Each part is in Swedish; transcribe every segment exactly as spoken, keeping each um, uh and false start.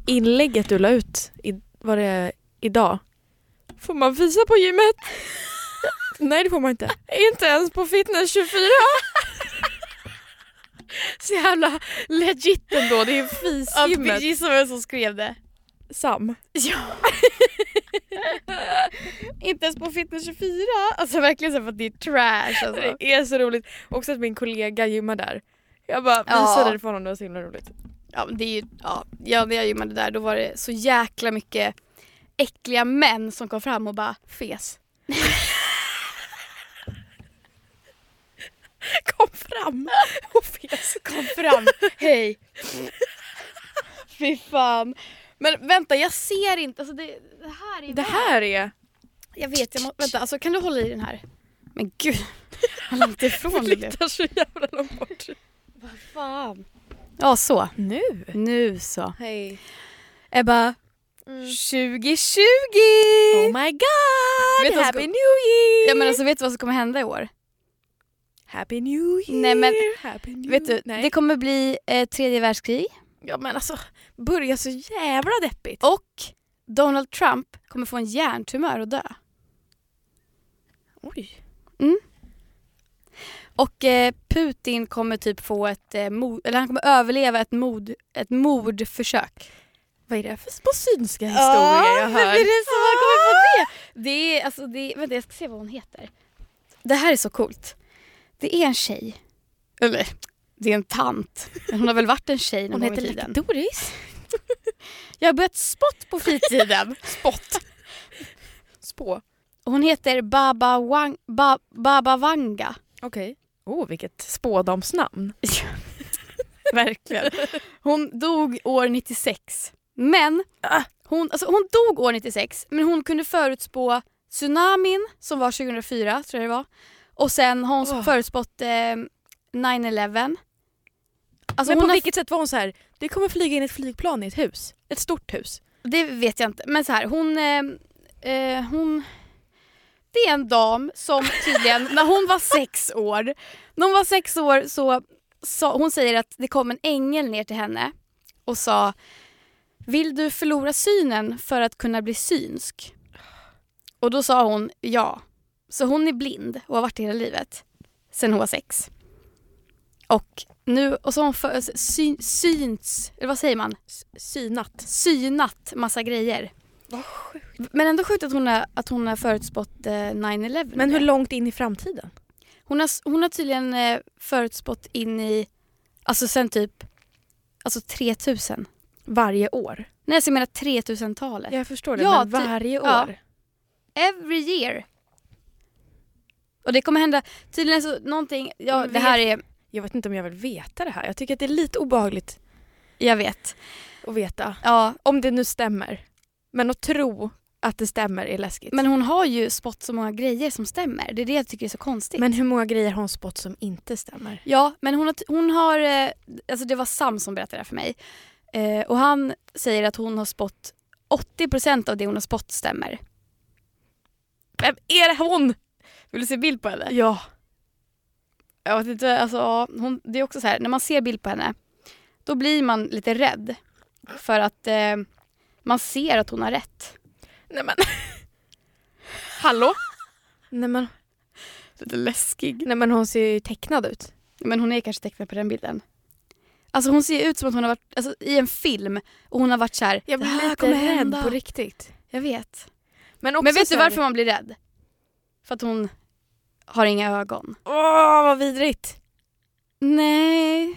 inlägget du la ut, i, var det idag? Får man visa på gymmet? Nej, det får man inte. Inte ens på Fitness tjugofyra. Så jävla legit ändå, det är fisgymmet. Ja, gissa vem som skrev det. Sam. Ja. Inte ens på Fitness tjugofyra. Alltså verkligen så för att det är trash alltså. Det är så roligt. Också att min kollega gymmar där. Jag bara Ja. visade det för honom, det var så himla roligt. Ja, men det är ju, ja, ja, när jag gymmade där då var det så jäkla mycket äckliga män som kom fram och bara fes. Kom fram och fes. Kom fram, hej. Fy fan. Men vänta, jag ser inte, alltså det, det här är Det här är... Jag vet, jag må, vänta, alltså kan du hålla i den här? Men gud, vad långt ifrån det blev. Flyttar så jävla långt bort. Vad fan. Ja, så. Nu? Nu så. Hej. Ebba, Mm. tjugo tjugo! Oh my god! Vet du vad Happy som- New Year! Ja men alltså vet du vad som kommer hända i år? Happy New Year! Nej, men- Happy New Vet du, Nej. det kommer bli eh, tredje världskrig Ja men alltså, börja så jävla deppigt. och Donald Trump kommer få en hjärntumör och dö. Oj. Och eh, Putin kommer typ få ett eh, mord, eller han kommer överleva ett mord, ett mordförsök. Vad är det för små synska historier jag hör? Är det så man kommer på det? Det är alltså det, vänta jag ska se vad hon heter. Det här är så coolt. Det är en tjej. Eller det är en tant. Men hon har väl varit en tjej någon Hon gång i heter tiden. Lucky Doris. Jag har börjat spott på fritiden. Spott. Spå. Hon heter Baba, Wang, ba, Baba Vanga. Okej. Oh, vilket spådomsnamn. Verkligen. Hon dog år nittiosex. Men Ah. hon, alltså hon dog år nittiosex. Men hon kunde förutspå tsunamin som var tjugohundrafyra tror jag det var. Och sen har hon Oh. förutspått eh, nine eleven. Alltså Men hon på har, vilket sätt var hon så här? Det kommer flyga in ett flygplan i ett hus. Ett stort hus. det vet jag inte. Men så här, hon... Eh, eh, hon det är en dam som tydligen, när hon var sex år, när hon var sex år så sa, hon säger att det kom en ängel ner till henne och sa: vill du förlora synen för att kunna bli synsk? Och då sa hon ja. Så hon är blind och har varit det hela livet sen hon var sex. Och nu, och så har hon för, syn, syns, eller vad säger man? Synat. Synat massa grejer. Vad sjukt. Men ändå sjukt att hon har, att hon har förutspått eh, nine eleven. Men hur långt in i framtiden? Hon har, hon har tydligen eh, förutspått in i, alltså sen typ, alltså tre tusen. Varje år? Nej, så jag menar tre tusen-talet. Jag förstår det, Ja, men ty- varje år? ja. Every year. Och det kommer hända, tydligen så någonting, ja Men det här vet- är, Jag vet inte om jag vill veta det här. Jag tycker att det är lite obehagligt jag vet. att veta. Ja, Om det nu stämmer. Men att tro att det stämmer är läskigt. men hon har ju spått så många grejer som stämmer. Det är det jag tycker är så konstigt. Men hur många grejer har hon spått som inte stämmer? Ja, men hon har, hon har eh, alltså det var Sam som berättade det här för mig. Eh, och han säger att hon har spått åttio procent av det hon har spått stämmer. Vem är det hon? Vill du se bild på henne? Ja. Jag vet inte, alltså, ja, hon, det är också så här, när man ser bild på henne, då blir man lite rädd. För att eh, man ser att hon har rätt. Nej men. Hallå? Nej men. Lite läskig. Nej men hon ser ju tecknad ut. Men hon är kanske tecknad på den bilden. Alltså hon ser ut som att hon har varit alltså, i en film och hon har varit så här. Jag blir "Det här lite kommer rädd hända." på riktigt. Jag vet. Men, också Men vet så du här- varför man blir rädd? För att hon har inga ögon. Åh, vad vidrigt. Nej.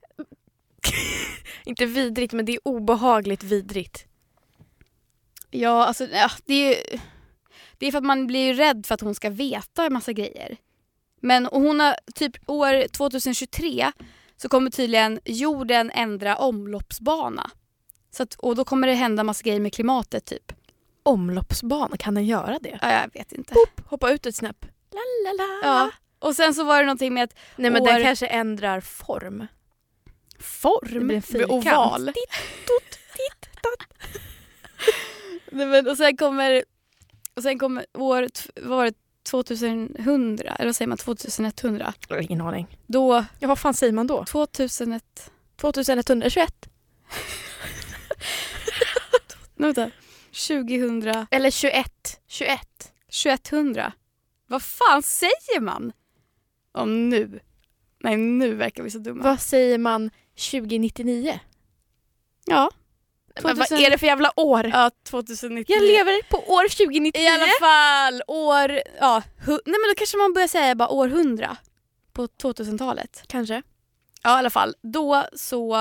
Inte vidrigt, men det är obehagligt vidrigt. Ja, alltså ja, det är ju, det är för att man blir rädd för att hon ska veta en massa grejer. Men och hon har typ år tjugohundratjugotre så kommer tydligen jorden ändra omloppsbana. Så att, och då kommer det hända massa grejer med klimatet typ. Omloppsbana, kan den göra det? Ja, jag vet inte. Boop, hoppa ut ett snäpp. La, la, la. Ja. Och sen så var det någonting med att Nej men år- den kanske ändrar form. form Det blir en fyrkant. oval. Titt, tot, titt, tot. Nej, men, och sen kommer och sen kommer år vad var det tjugohundra eller vad säger man tjugohundra. Jag har ingen aning. Då Ja, vad fan säger man då? tjugohundraett tjugohundratjugoett. Vänta. tjugohundra. Eller tjugoett. tjugoett. tjugoetthundra. Vad fan säger man? Om nu. Nej, nu verkar vi så dumma. Vad säger man tjugonittionio? Ja. Men vad är det för jävla år? Ja, tjugonittionio. Jag lever på år tjugonittionio. I alla fall år... Ja, hu- nej men då kanske man börjar säga bara århundra. På tvåtusentalet. Kanske. Ja, i alla fall. Då så...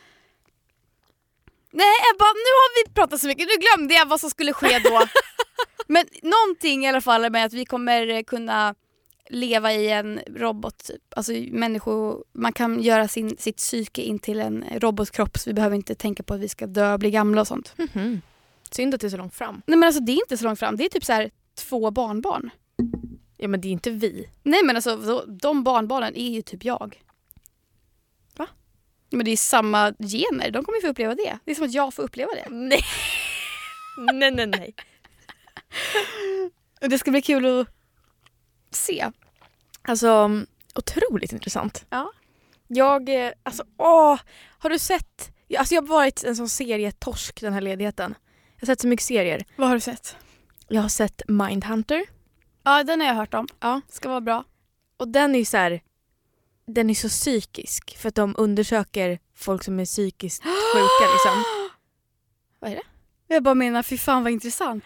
Nej, Ebba, nu har vi pratat så mycket. Nu glömde jag vad som skulle ske då. Men någonting i alla fall med att vi kommer kunna leva i en robot typ. Alltså människor, man kan göra sin, sitt psyke in till en robotkropp, så vi behöver inte tänka på att vi ska dö och bli gamla och sånt. Mm-hmm. Synd att det är så långt fram. Nej men alltså det är inte så långt fram. Det är typ så här två barnbarn. Ja men det är inte vi. Nej men alltså de barnbarnen är ju typ jag. Va? Men det är samma gener. De kommer ju få uppleva det. Det är som att jag får uppleva det. Nej. nej nej nej. Och det ska bli kul att se. Alltså otroligt intressant. Ja. Jag, eh, alltså åh, har du sett, alltså jag har varit en sån serietorsk den här ledigheten. Jag har sett så mycket serier. Vad har du sett? Jag har sett Mindhunter. Ja, den har jag hört om. Ja. Ska vara bra. Och den är ju så här, den är så psykisk för att de undersöker folk som är psykiskt sjuka liksom. Vad är det? Jag bara menar, fy fan vad intressant.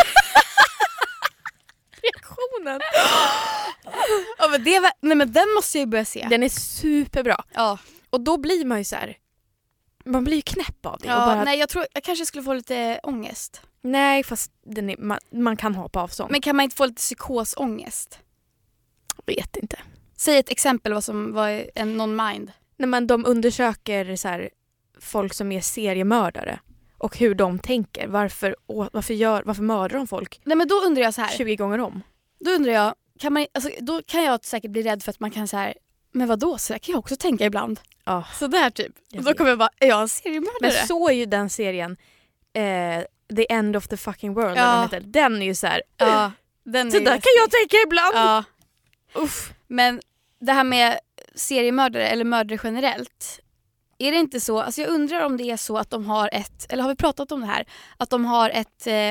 Reaktionen. Ja, men det var, nej men den måste jag ju börja se. Den är superbra. Ja. Och då blir man ju så här, man blir ju knäpp av det. Ja, och bara, nej jag tror jag kanske skulle få lite ångest. nej fast den är, man, man kan hoppa av sånt. Men kan man inte få lite psykosångest? Jag vet inte. Säg ett exempel vad som var en non-mind. Nej, men de undersöker så här, folk som är seriemördare och hur de tänker. Varför, å, varför, gör, varför mördar de folk Nej men då undrar jag så här. tjugo gånger om? Då undrar jag, kan man, alltså, då kan jag säkert bli rädd för att man kan så här, men vadå, så där kan jag också tänka ibland. Ja. Så där typ. Jag Och då vet. kommer jag bara, är jag en seriemördare? Men så är ju den serien eh, The End of the fucking world. Ja. Eller vad den heter. Den är ju så här. Ja, den Så är där ju- kan jag tänka ibland. Ja. Uff. Men det här med seriemördare eller mördare generellt, är det inte så, alltså jag undrar om det är så att de har ett, eller har vi pratat om det här, att de har ett eh,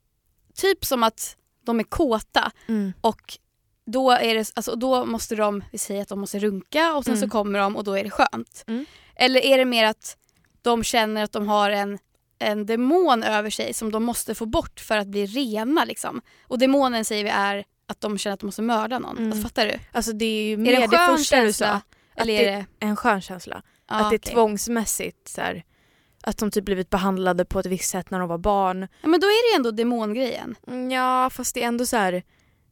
typ som att de är kåta Mm. och då är det, alltså då måste de, vi säger att de måste runka och sen Mm. så kommer de och då är det skönt. Mm. Eller är det mer att de känner att de har en en demon över sig som de måste få bort för att bli rena liksom. Och demonen säger vi är att de känner att de måste mörda någon. Mm. Alltså, fattar du? Alltså det är ju Är det mer en det skön första du sa. känsla? Att Eller det är är det... en skön känsla. Ja, att det är okej. tvångsmässigt så här, att de typ blivit behandlade på ett visst sätt när de var barn. Ja, men då är det ändå demongrejen. Mm, ja, fast det är ändå så här.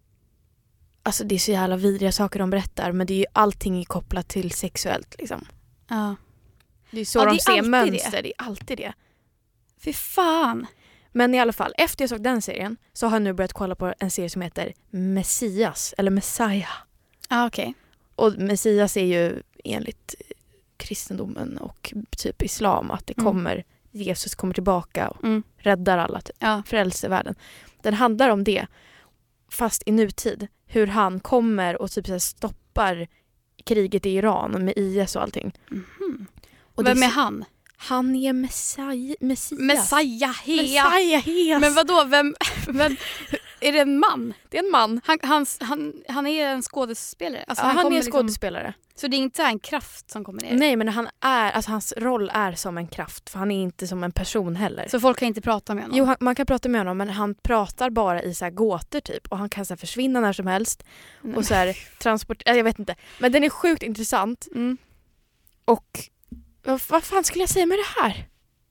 Alltså det är så jävla vidriga saker de berättar, men det är ju allting är kopplat till sexuellt liksom. Ja. Det är så Ja, de det är ser alltid mönster, det. det är alltid det. Fy fan. Men i alla fall, efter jag såg den serien så har jag nu börjat kolla på en serie som heter Messias, eller Messiah. Ja, okej. Och Messias är ju enligt kristendomen och typ islam att det Mm. kommer, Jesus kommer tillbaka och Mm. räddar alla, typ, Ja. frälser världen. Den handlar om det, fast i nutid. Hur han kommer och typ så här stoppar kriget i Iran med I S och allting. Mhm. Och Vem det är han? Han är Messiah, Messias. Messiah. Messiah. Men vadå, vem, vem, är det en man? Det är en man. Han, hans, han, han är en skådespelare. Alltså, Ja, han kommer är liksom- skådespelare. Så det är inte en kraft som kommer ner? Nej, men han är, alltså, hans roll är som en kraft. För han är inte som en person heller. Så folk kan inte prata med honom? Jo, han, man kan prata med honom, men han pratar bara i så här gåtor typ. Och han kan så här försvinna när som helst. Nej. Och så här transport... Jag vet inte. Men den är sjukt intressant. Mm. Och vad, vad fan skulle jag säga med det här?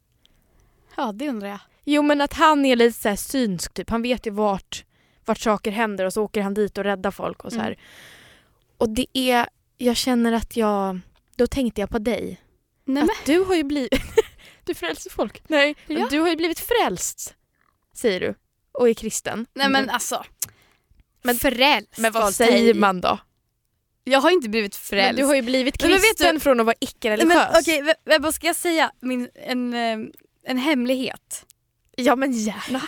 Ja, det undrar jag. Jo, men att han är lite så här synsk typ. Han vet ju vart, vart saker händer och så åker han dit och räddar folk och så här. Mm. Och det är... Jag känner att jag... Då tänkte jag på dig. Nej, Att men, du har ju blivit... du frälser folk. Nej, men Ja. du har ju blivit frälst, säger du. Och är kristen. nej men alltså, Men- frälst. Men vad av säger dig. man då? Jag har inte blivit Men frälst. du har ju blivit Nej, men vet kristen du- från att vara Nej, icke-religiös. men, okej, v- v- vad ska jag säga? Min, en, eh, en hemlighet. Ja, men gärna.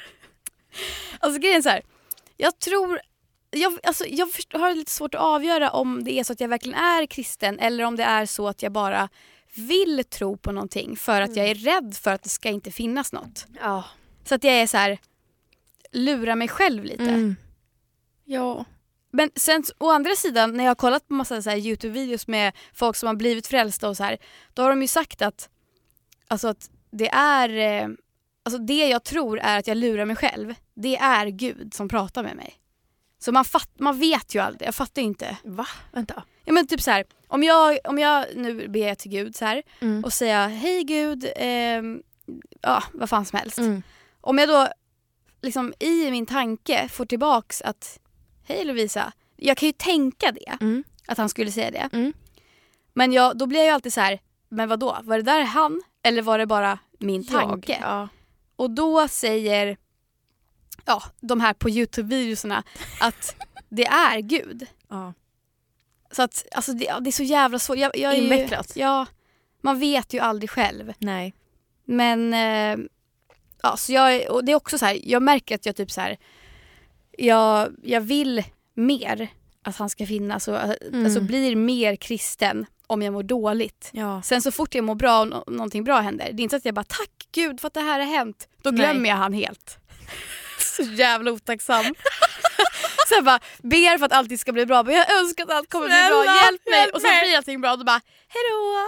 Alltså grejen är så här. Jag tror... Jag, alltså, jag först- har lite svårt att avgöra om det är så att jag verkligen är kristen eller om det är så att jag bara vill tro på någonting för att jag är rädd för att det ska inte finnas något. Ja. Så att jag är så här, lurar mig själv lite. Mm. Ja. Men sen å andra sidan, när jag har kollat på massa så här YouTube-videos med folk som har blivit frälsta och så här, då har de ju sagt att, alltså att det är, eh, alltså det jag tror är att jag lurar mig själv. Det är Gud som pratar med mig. Så man, fatt, man vet ju aldrig, jag fattar ju inte. Va? Vänta. Ja, men typ så här, om jag, om jag nu ber jag till Gud så här Mm. och säger hej Gud, eh, ja vad fan som helst. Mm. Om jag då liksom i min tanke får tillbaks att hej Lovisa, jag kan ju tänka det, Mm. att han skulle säga det. Mm. Men jag, då blir jag ju alltid så här, men vadå, var det där han eller var det bara min tanke? Jag, ja. Och då säger ja, de här på YouTube-videorna att det är Gud. Ja. Så att alltså det, det är så jävla svårt. Jag, jag är ju, Invecklat. ja, man vet ju aldrig själv. Nej. Men eh, ja, så jag, och det är också så här, jag märker att jag typ så här, jag, jag vill mer att han ska finnas och Mm. alltså blir mer kristen om jag mår dåligt. Ja. Sen så fort jag mår bra och no- någonting bra händer, det är inte att jag bara tack Gud för att det här har hänt. Då glömmer Nej. jag han helt. Så jävla otacksam. Så jag bara ber för att allt ska bli bra. Men jag önskar att allt kommer bli bra. Snälla, Hjälp mig. hjälp Och så mig. blir allting bra och då bara hejdå.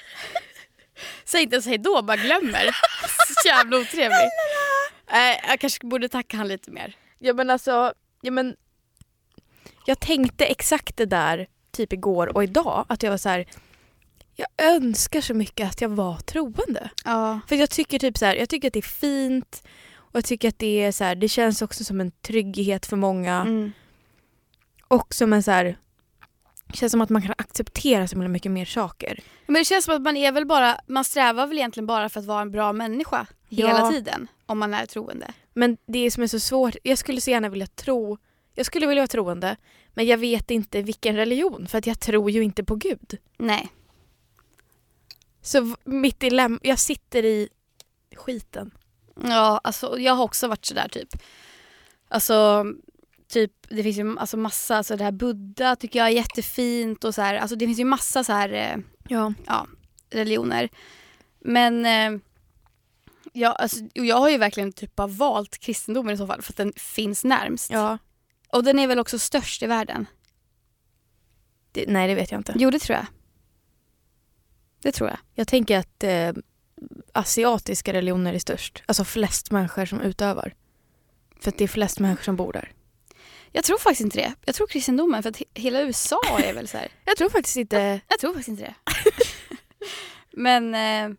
Säg inte ens hejdå, bara glömmer. Så jävla otrevlig. äh, Jag kanske borde tacka han lite mer. Ja men alltså, ja men jag tänkte exakt det där typ igår och idag att jag var så här. Jag önskar så mycket att jag var troende. Ja. För jag tycker typ så här, jag tycker att det är fint och jag tycker att det är så här, det känns också som en trygghet för många Mm. och som en så här, det känns som att man kan acceptera så mycket mer saker. Men det känns som att man är väl bara, man strävar väl egentligen bara för att vara en bra människa Ja. hela tiden om man är troende. Men det som är så svårt, jag skulle så gärna vilja tro, jag skulle vilja vara troende, men jag vet inte vilken religion för att jag tror ju inte på Gud. Nej. Så v- mitt dilemma, jag sitter i skiten. Ja, alltså jag har också varit sådär typ. Alltså typ det finns ju alltså massa, alltså det här Buddha tycker jag är jättefint och så här, alltså det finns ju massa så här eh, Ja. ja, religioner. Men eh, ja, alltså, jag har ju verkligen typ bara valt kristendomen i så fall för att den finns närmst. Ja. Och den är väl också störst i världen. Det, nej, det vet jag inte. Jo, det tror jag. Det tror jag. Jag tänker att eh, asiatiska religioner är störst. Alltså flest människor som utövar. För att det är flest människor som bor där. Jag tror faktiskt inte det. Jag tror kristendomen för att he- hela U S A är väl så här. Jag tror faktiskt inte... Jag tror faktiskt inte det. Men eh,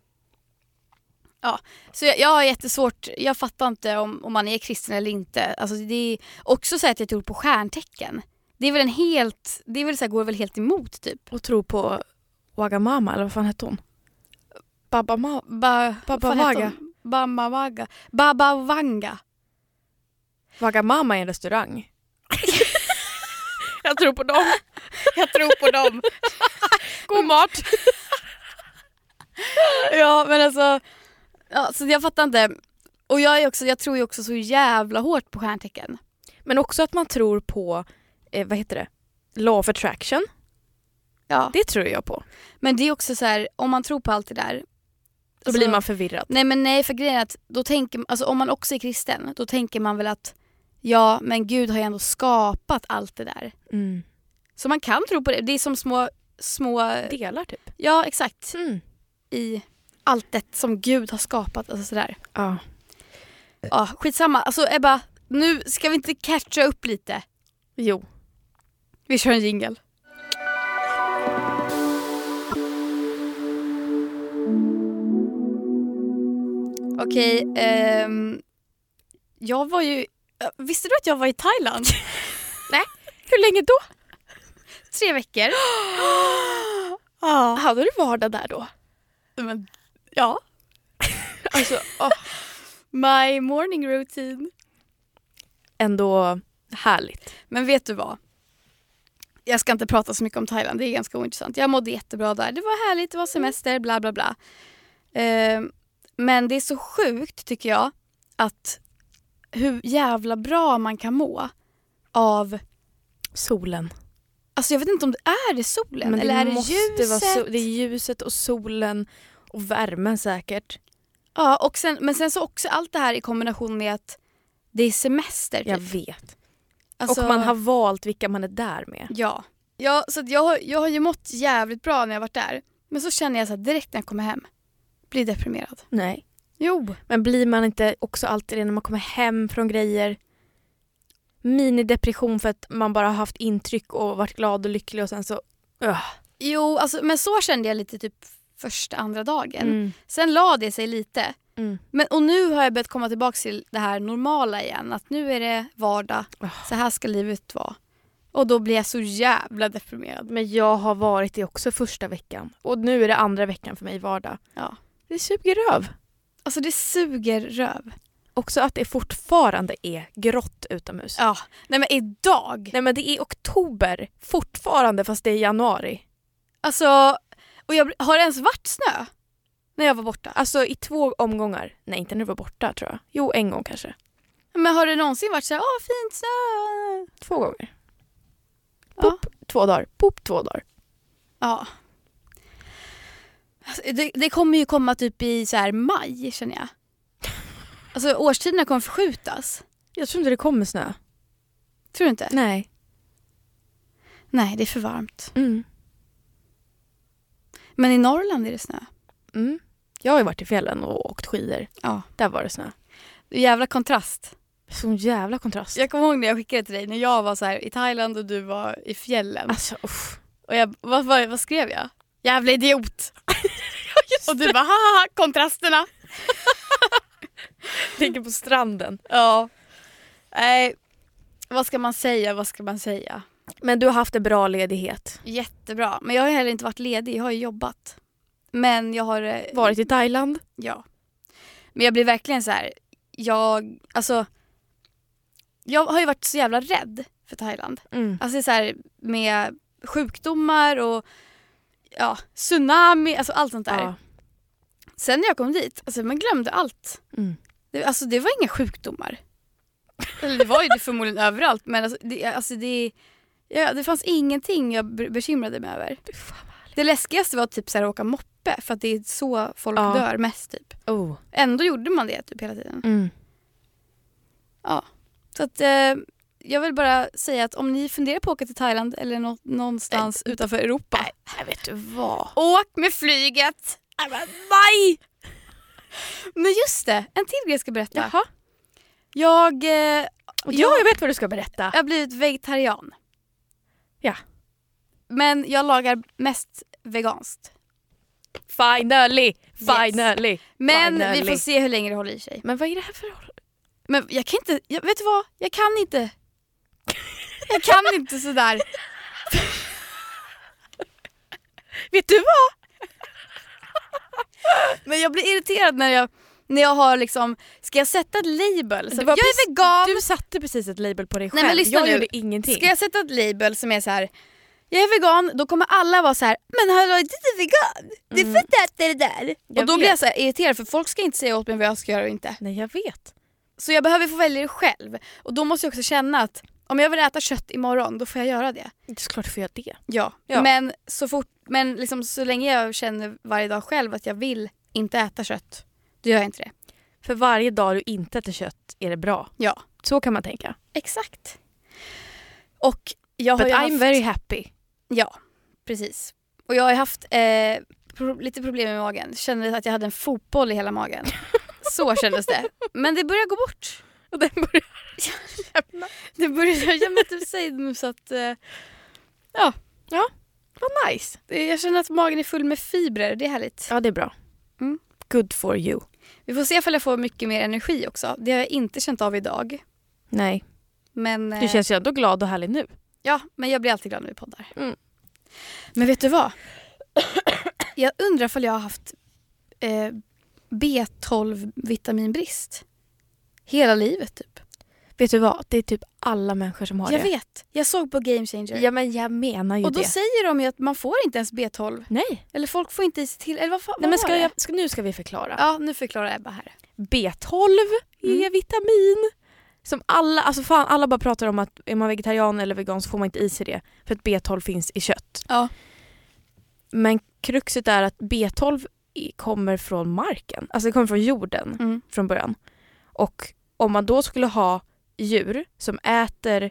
ja, så jag, jag har jättesvårt, jag fattar inte om, om man är kristen eller inte. Alltså det är också så att jag tror på stjärntecken. Det är väl en helt, det är väl så här, går väl helt emot typ. Och tro på Wagamama, eller vad fan hette hon? Baba Ma... Ba, Baba vad heter Vaga. hon? Baba Vaga. Baba Vanga. Wagamama är en restaurang. Jag tror på dem. Jag tror på dem. God mat. Ja, men alltså ja, så jag fattar inte. Och jag är också, jag tror ju också så jävla hårt på stjärntecken. Men också att man tror på, eh, vad heter det? Law of attraction. Ja. Det tror jag på. Men det är också så här, om man tror på allt det där. Då så- blir man förvirrad. Nej men nej, för grejen är att då tänker, alltså om man också är kristen, då tänker man väl att ja, men Gud har ju ändå skapat allt det där. Mm. Så man kan tro på det. Det är som små, små Delar typ. ja exakt, Mm. i allt det som Gud har skapat. Alltså sådär. Ja. Ja, skitsamma. Alltså Ebba, nu ska vi inte catcha upp lite. Jo. Vi kör en jingle. Okej, ehm, jag var ju... Visste du att jag var i Thailand? Hur länge då? Tre veckor. Ah. Hade du vardag där då? Men, ja. Alltså, oh. My morning routine. Ändå härligt. Men vet du vad? Jag ska inte prata så mycket om Thailand, det är ganska ointressant. Jag mådde jättebra där, det var härligt, det var semester, bla bla bla. Ehm, men det är så sjukt tycker jag att hur jävla bra man kan må av Solen. Alltså jag vet inte om det är det solen Men eller det är det måste ljuset. Vara so- det är ljuset och solen och värmen säkert. Ja, och sen, men sen så också allt det här i kombination med att det är semester. Typ. Jag vet. Alltså, och man har valt vilka man är där med. Ja, ja så att jag, har, jag har ju mått jävligt bra när jag varit där. Men så känner jag så här direkt när jag kommer hem. Blir deprimerad. Nej. Jo. Men blir man inte också alltid det när man kommer hem från grejer? Minidepression för att man bara har haft intryck och varit glad och lycklig och sen så... Uh. Jo, alltså, men så kände jag lite typ första, andra dagen. Mm. Sen la det sig lite. Mm. Men, och nu har jag börjat komma tillbaka till det här normala igen. Att nu är det vardag. Oh. Så här ska livet vara. Och då blir jag så jävla deprimerad. Men jag har varit det också första veckan. Och nu är det andra veckan för mig vardag. Ja. Det suger röv. Alltså det suger röv. Också att det fortfarande är grått utomhus. Ja. Nej men idag. Nej men det är oktober fortfarande fast det är januari. Alltså, och jag, har det ens varit snö? När jag var borta. Alltså i två omgångar. Nej, inte när du var borta tror jag. Jo, en gång kanske. Men har det någonsin varit så här, åh fint snö? Två gånger. Ja. Pop, två dagar. Pop, två dagar. Ja. Alltså, det, det kommer ju komma typ i så här maj, känner jag. Alltså årstiderna kommer förskjutas. Jag tror inte det kommer snö. Tror du inte? Nej. Nej, det är för varmt. Mm. Men i Norrland är det snö. Mm. Jag har ju varit i fjällen och åkt skidor. Ja. Där var det snö. Det är jävla kontrast. Sån jävla kontrast. Jag kommer ihåg när jag skickade till dig när jag var så här i Thailand och du var i fjällen. Alltså, uff. Och jag, vad, vad, vad skrev jag? Jävla idiot. Och du bara, haha, kontrasterna. Tänker på stranden. Ja. Nej, vad ska man säga, vad ska man säga? Men du har haft en bra ledighet. Jättebra. Men jag har heller inte varit ledig, jag har ju jobbat. Men jag har... eh, Varit i Thailand. Ja. Men jag blir verkligen så här, jag, alltså... Jag har ju varit så jävla rädd för Thailand. Mm. Alltså så här med sjukdomar och ja, tsunami, alltså allt sånt där. Ja. Sen när jag kom dit, alltså man glömde allt. Mm. Det, alltså det var inga sjukdomar. Eller det var ju det förmodligen överallt, men alltså det, alltså det, ja, det fanns ingenting jag be- bekymrade mig över. Det läskigaste var typ så här att åka moppe, för att det är så folk Ja. dör mest typ. Oh. Ändå gjorde man det typ hela tiden. Mm. Ja. Så att eh, jag vill bara säga att om ni funderar på att åka till Thailand eller nå- någonstans Nej. utanför Europa. Nej, jag vet du vad. Åk med flyget! Nej! Men just det, en till grej jag ska berätta. Jaha. Jag, eh, Ja, jag, jag vet vad du ska berätta. jag har blivit vegetarian. Ja. Men jag lagar mest veganskt. Finally! Finally! Men Finally. vi får se hur länge det håller i sig. Men vad är det här för... Men jag kan inte, jag, vet du vad? Jag kan inte. Jag kan inte sådär. Vet du vad? Men jag blir irriterad när jag, när jag har liksom, ska jag sätta ett label? Så Det jag var är precis- vegan. Du satte precis ett label på dig Nej, själv. men lyssna jag nu. gjorde ingenting. Ska jag sätta ett label som är så här: jag är vegan, då kommer alla vara så här: men hallå, du är vegan. Du får inte äta det där. Jag och då vet. blir jag så här irriterad, för folk ska inte säga åt mig vad jag ska göra och inte. Nej, jag vet. Så jag behöver få välja det själv. Och då måste jag också känna att om jag vill äta kött imorgon, då får jag göra det. Det är klart du får göra det. Ja, Ja. men så fort, men liksom så länge jag känner varje dag själv att jag vill inte äta kött, då gör jag inte det. För varje dag du inte äter kött är det bra. Ja, Så kan man tänka. exakt. Och jag But har ju I'm haft, very happy. Ja, precis. Och jag har ju haft eh, pro- lite problem med magen. Kände att jag hade en fotboll i hela magen. Så kändes det. Men det börjar gå bort. Och den börjar... Det börjar jämna ut sig nu, så att eh, ja, Vad nice. det, jag känner att magen är full med fibrer. Det är härligt. Ja, det är bra. Mm. Good for you. Vi får se ifall jag får mycket mer energi också. Det har jag inte känt av idag. Nej, Men, du eh, känns ju ändå glad och härlig nu. ja, men jag blir alltid glad när vi poddar. Mm. Men vet du vad? Jag undrar ifall jag har haft eh, B tolv vitaminbrist hela livet typ. Vet du vad? Det är typ alla människor som har Jag det. vet. Jag såg på Game Changer. Ja, men jag menar ju och då det. säger de ju att man får inte ens B tolv. Nej. Eller folk får inte i sig till. Eller vad fan Nej, men vad ska var jag, det? ska, nu ska vi förklara. Ja, nu förklarar Ebba här. B tolv är Mm. vitamin Som alla, alltså fan, alla bara pratar om att är man vegetarian eller vegan så får man inte i sig det. För att B tolv finns i kött. Ja. Men kruxet är att B tolv kommer från marken. Alltså det kommer från jorden Mm. från början. Och om man då skulle ha djur som äter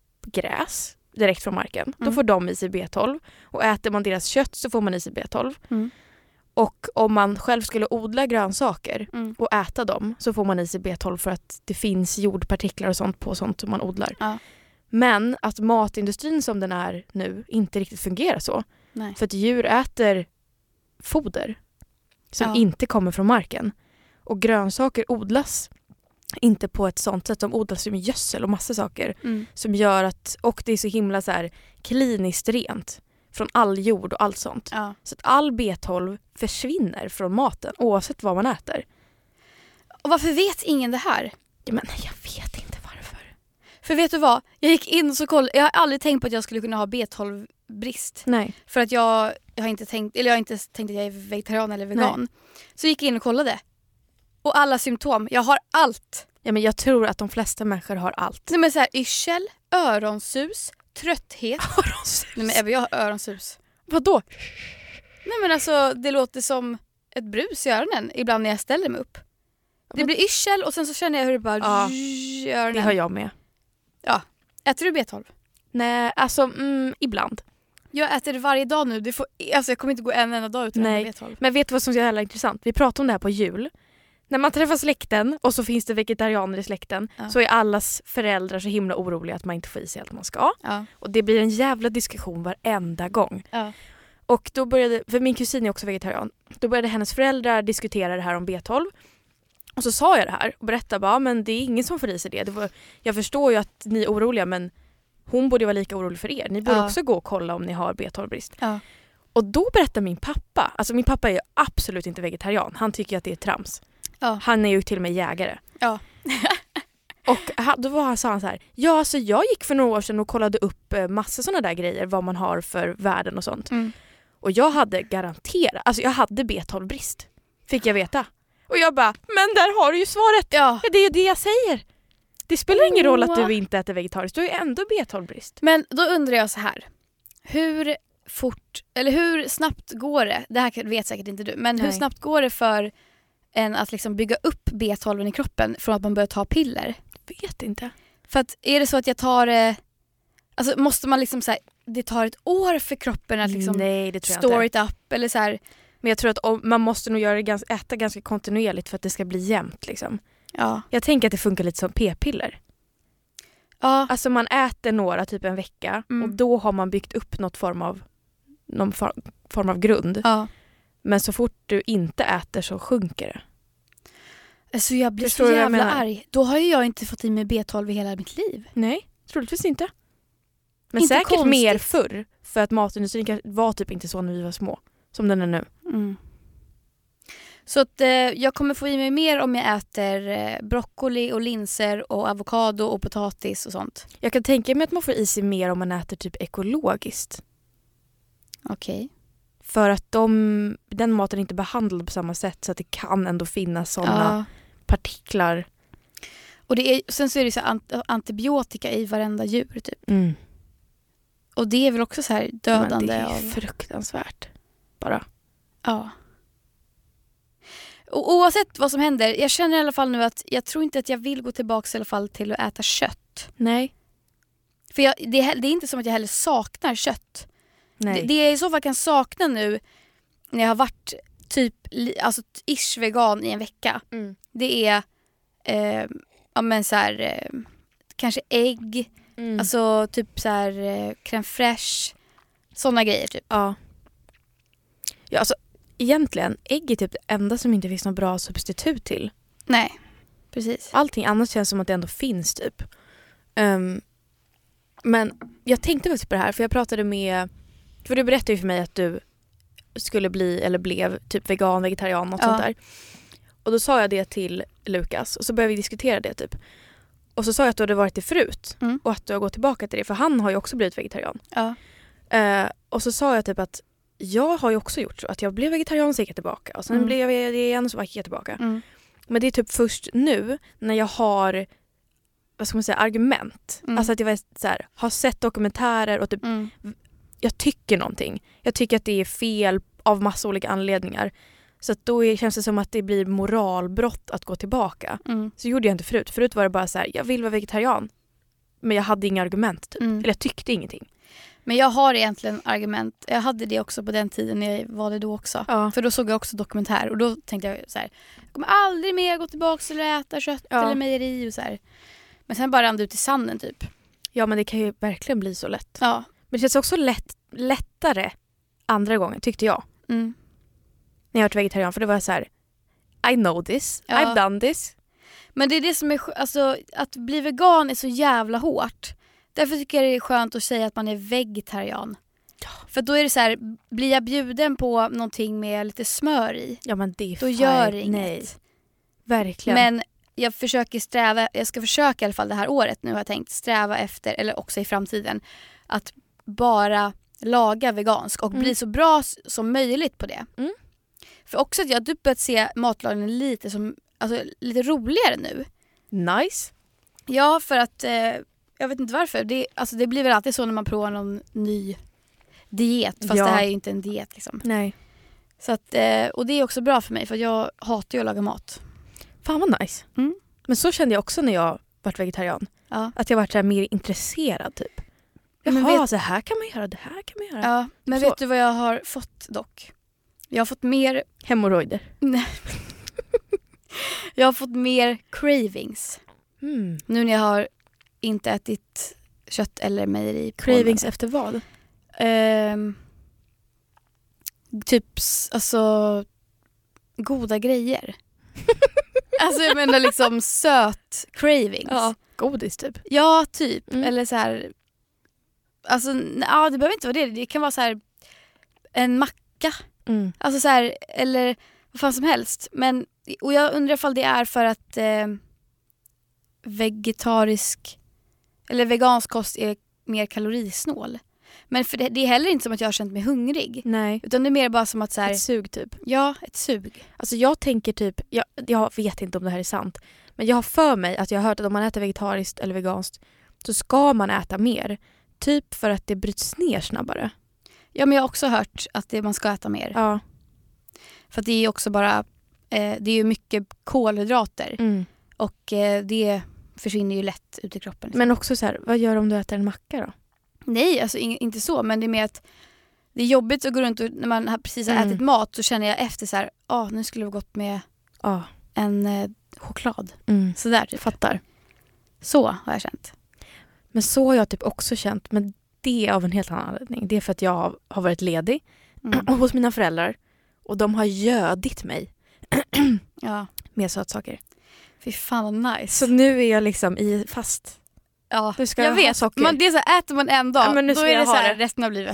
gräs direkt från marken, Mm. då får de i sig B tolv. Och äter man deras kött så får man i sig B tolv. Mm. Och om man själv skulle odla grönsaker Mm. och äta dem så får man i sig B tolv för att det finns jordpartiklar och sånt på sånt som man odlar. Ja. Men att matindustrin som den är nu inte riktigt fungerar så. Nej. För att djur äter foder som Ja. inte kommer från marken. Och grönsaker odlas inte på ett sånt sätt. De odlas med gödsel och massa saker Mm. som gör att, och det är så himla så här kliniskt rent från all jord och allt sånt. Ja. Så att all B tolv försvinner från maten oavsett vad man äter. Och varför vet ingen det här? Ja, men jag vet inte varför. För vet du vad? Jag gick in och så kollade. Jag har aldrig tänkt på att jag skulle kunna ha B tolv-brist. Nej. För att jag, jag har inte tänkt, eller jag har inte tänkt att jag är vegetarian eller vegan. Så gick jag in och kollade. Och alla symptom, jag har allt. Ja, men jag tror att de flesta människor har allt. Nej, men så här, yrsel, öronsus, trötthet. Öronsus? Nej, men även jag har öronsus. Vadå? Nej, men alltså det låter som ett brus i öronen ibland när jag ställer mig upp. Det Men- blir yrsel och sen så känner jag hur det bara Ja, i öronen. Det har jag med. Äter du B tolv? Nej, alltså mm, ibland. Jag äter det varje dag nu. Det får, alltså jag kommer inte gå en enda dag utan Nej. B tolv. Men vet du vad som är så jävla intressant? Vi pratade om det här på jul. När man träffar släkten och så finns det vegetarianer i släkten Ja. så är allas föräldrar så himla oroliga att man inte får i sig allt man ska. Ja. Och det blir en jävla diskussion varenda gång. Ja. Och då började, för min kusin är också vegetarian, då började hennes föräldrar diskutera det här om B tolv. Och så sa jag det här och berättade bara, men det är ingen som får i sig det. det var, jag förstår ju att ni är oroliga, men hon borde vara lika orolig för er. Ni borde Ja. också gå och kolla om ni har B tolv-brist. Ja. Och då berättar min pappa, alltså min pappa är ju absolut inte vegetarian. Han tycker att det är trams. Ja. Han är ju till och med jägare. Ja. Och han, då var han, sa han så här, ja alltså jag gick för några år sedan och kollade upp eh, massa sådana där grejer, vad man har för värden och sånt. Mm. Och jag hade garanterat, alltså jag hade B tolv-brist. Fick jag veta. Och jag bara, men där har du ju svaret. Ja. Ja, det är ju det jag säger. Det spelar ingen roll att Åh. du inte äter vegetariskt, du har ju ändå B tolv-brist. Men då undrar jag så här. Hur fort, eller hur snabbt går det, det här vet säkert inte du, men hur Nej. snabbt går det för en att liksom bygga upp B tolv i kroppen från att man börjar ta piller? Vet inte. För att är det så att jag tar det, alltså måste man liksom så här, det tar ett år för kroppen att liksom Nej, det tror jag store inte. it up eller så här, Men jag tror att om, man måste nog göra det ganska, äta ganska kontinuerligt för att det ska bli jämnt liksom. ja. Jag tänker att det funkar lite som p-piller. Ja. Alltså man äter några typ en vecka Mm. och då har man byggt upp något form av någon for, form av grund. Ja. Men så fort du inte äter så sjunker det. Alltså jag blir Förstår så du vad jag jävla menar? arg. Då har ju jag inte fått i mig B tolv i hela mitt liv. Nej, troligtvis inte. Men Inte säkert konstigt. mer förr. För att matindustrin kan- var typ inte så när vi var små. Som den är nu. Mm. Så att eh, jag kommer få i mig mer om jag äter eh, broccoli och linser och avokado och potatis och sånt. Jag kan tänka mig att man får i sig mer om man äter typ ekologiskt. Okej. För att de, den maten är inte behandlad på samma sätt så att det kan ändå finnas sådana Ja. partiklar. Och det är, sen så är det så här ant- antibiotika i varenda djur typ. Mm. Och det är väl också så här dödande Men det är av... fruktansvärt. Bara. Ja. Och oavsett vad som händer, jag känner i alla fall nu att jag tror inte att jag vill gå tillbaka i alla fall till att äta kött. Nej. För jag, det, är, det är inte som att jag heller saknar kött. Nej. Det, det jag i så fall kan sakna nu när jag har varit typ li- alltså ish vegan i en vecka. Mm. Det är eh, ja, men så här, eh, kanske ägg, Mm. alltså typ så här eh, crème fraîche, såna grejer typ. Ja. Ja, alltså egentligen, ägg är typ det enda som inte finns något bra substitut till. Nej, precis. Allting annat känns som att det ändå finns typ. Um, men jag tänkte faktiskt på det här, för jag pratade med, för du berättade ju för mig att du skulle bli, eller blev typ vegan, vegetarian, något Ja. sånt där. Och då sa jag det till Lukas och så började vi diskutera det typ. Och så sa jag att du hade varit det förut Mm. och att du har gått tillbaka till det, för han har ju också blivit vegetarian. Ja. Eh, och så sa jag typ att jag har ju också gjort så att jag blev vegetarian så gick jag tillbaka och sen Mm. blev jag det igen och så gick jag tillbaka. Mm. Men det är typ först nu när jag har vad ska man säga, argument. Mm. Alltså att jag var så här, har sett dokumentärer och typ, Mm. jag tycker någonting. Jag tycker att det är fel av massa olika anledningar. Så att då är, känns det som att det blir moralbrott att gå tillbaka. Mm. Så gjorde jag inte förut. Förut var det bara så här, jag vill vara vegetarian. Men jag hade inga argument typ. Mm. Eller jag tyckte ingenting. Men jag har egentligen argument. Jag hade det också på den tiden när jag var det då också. Ja. För då såg jag också dokumentär och då tänkte jag så här, jag kommer aldrig mer gå tillbaka eller äta kött Ja. eller mejeri och så här. Men sen bara rann det ut i sanden typ. Ja, men det kan ju verkligen bli så lätt. Ja. Men det känns också lätt, lättare andra gången, tyckte jag. Mm. När jag var vegetarian. För det var så här, I know this. Ja. I've done this. Men det är det som är sk- alltså att bli vegan är så jävla hårt. Därför tycker jag det är skönt att säga att man är vegetarian. Ja. För då är det så här, blir jag bjuden på någonting med lite smör i, Ja, men det är då fine. gör det inget. Nej, verkligen. Men jag försöker sträva, jag ska försöka i alla fall det här året nu har jag tänkt sträva efter, eller också i framtiden, att bara laga vegansk och Mm. bli så bra s- som möjligt på det. Mm. För också att jag har börjat se matlagningen lite som, alltså lite roligare nu. Nice. Ja, för att eh, jag vet inte varför. Det, alltså, det blir väl alltid så när man provar någon ny diet. Fast Ja. det här är ju inte en diet liksom. Nej. Så att, eh, och det är också bra för mig för jag hatar ju att laga mat. Fan vad nice. Mm. Men så kände jag också när jag var vegetarian. Ja. Att jag var så här mer intresserad typ. Jaha, Men vet- så här kan man göra, det här kan man göra. Ja, men Så. vet du vad jag har fått dock? Jag har fått mer Hemorrojder. jag har fått mer cravings. Mm. Nu när jag har inte ätit kött eller mejeri. på Cravings månader. efter vad? Ehm, typ s- alltså goda grejer. Alltså jag menar liksom söt cravings. Ja, godis typ. Ja, typ. Mm. Eller så här. Alltså n- ja, det behöver inte vara det. Det kan vara så här en macka. Mm. Alltså så här, eller vad fan som helst. Men, och jag undrar ifall det är för att eh, vegetarisk eller vegansk kost är mer kalorisnål. Men för det, det är heller inte som att jag har känt mig hungrig. Nej. Utan det är mer bara som att så här, Ett sug typ. ja, ett sug. Alltså jag tänker typ, jag, jag vet inte om det här är sant. Men jag har för mig att jag har hört att om man äter vegetariskt eller veganskt så ska man äta mer. Typ för att det bryts ner snabbare. Ja, men jag har också hört att det, man ska äta mer. Ja. För att det är också bara, eh, det är ju mycket kolhydrater. Mm. Och eh, det försvinner ju lätt ut i kroppen. Liksom. Men också så här, vad gör du om du äter en macka då? Nej, alltså in, inte så. Men det är mer att det är jobbigt att gå runt och när man har precis har Mm. ätit mat så känner jag efter så här, ah, nu skulle det ha gått med Ja. en eh, choklad. Mm. Sådär typ. Fattar. Så har jag känt. Men så har jag typ också känt, men det är av en helt annan anledning. Det är för att jag har varit ledig Mm. hos mina föräldrar och de har gödit mig Ja. med sötsaker. Fy fan vad nice. Så nu är jag liksom i fast. ja. Nu ska jag jag ha vet. socker. Man, det är så här, äter man en dag, Ja, men nu då ska är jag det så ha här det. resten av livet.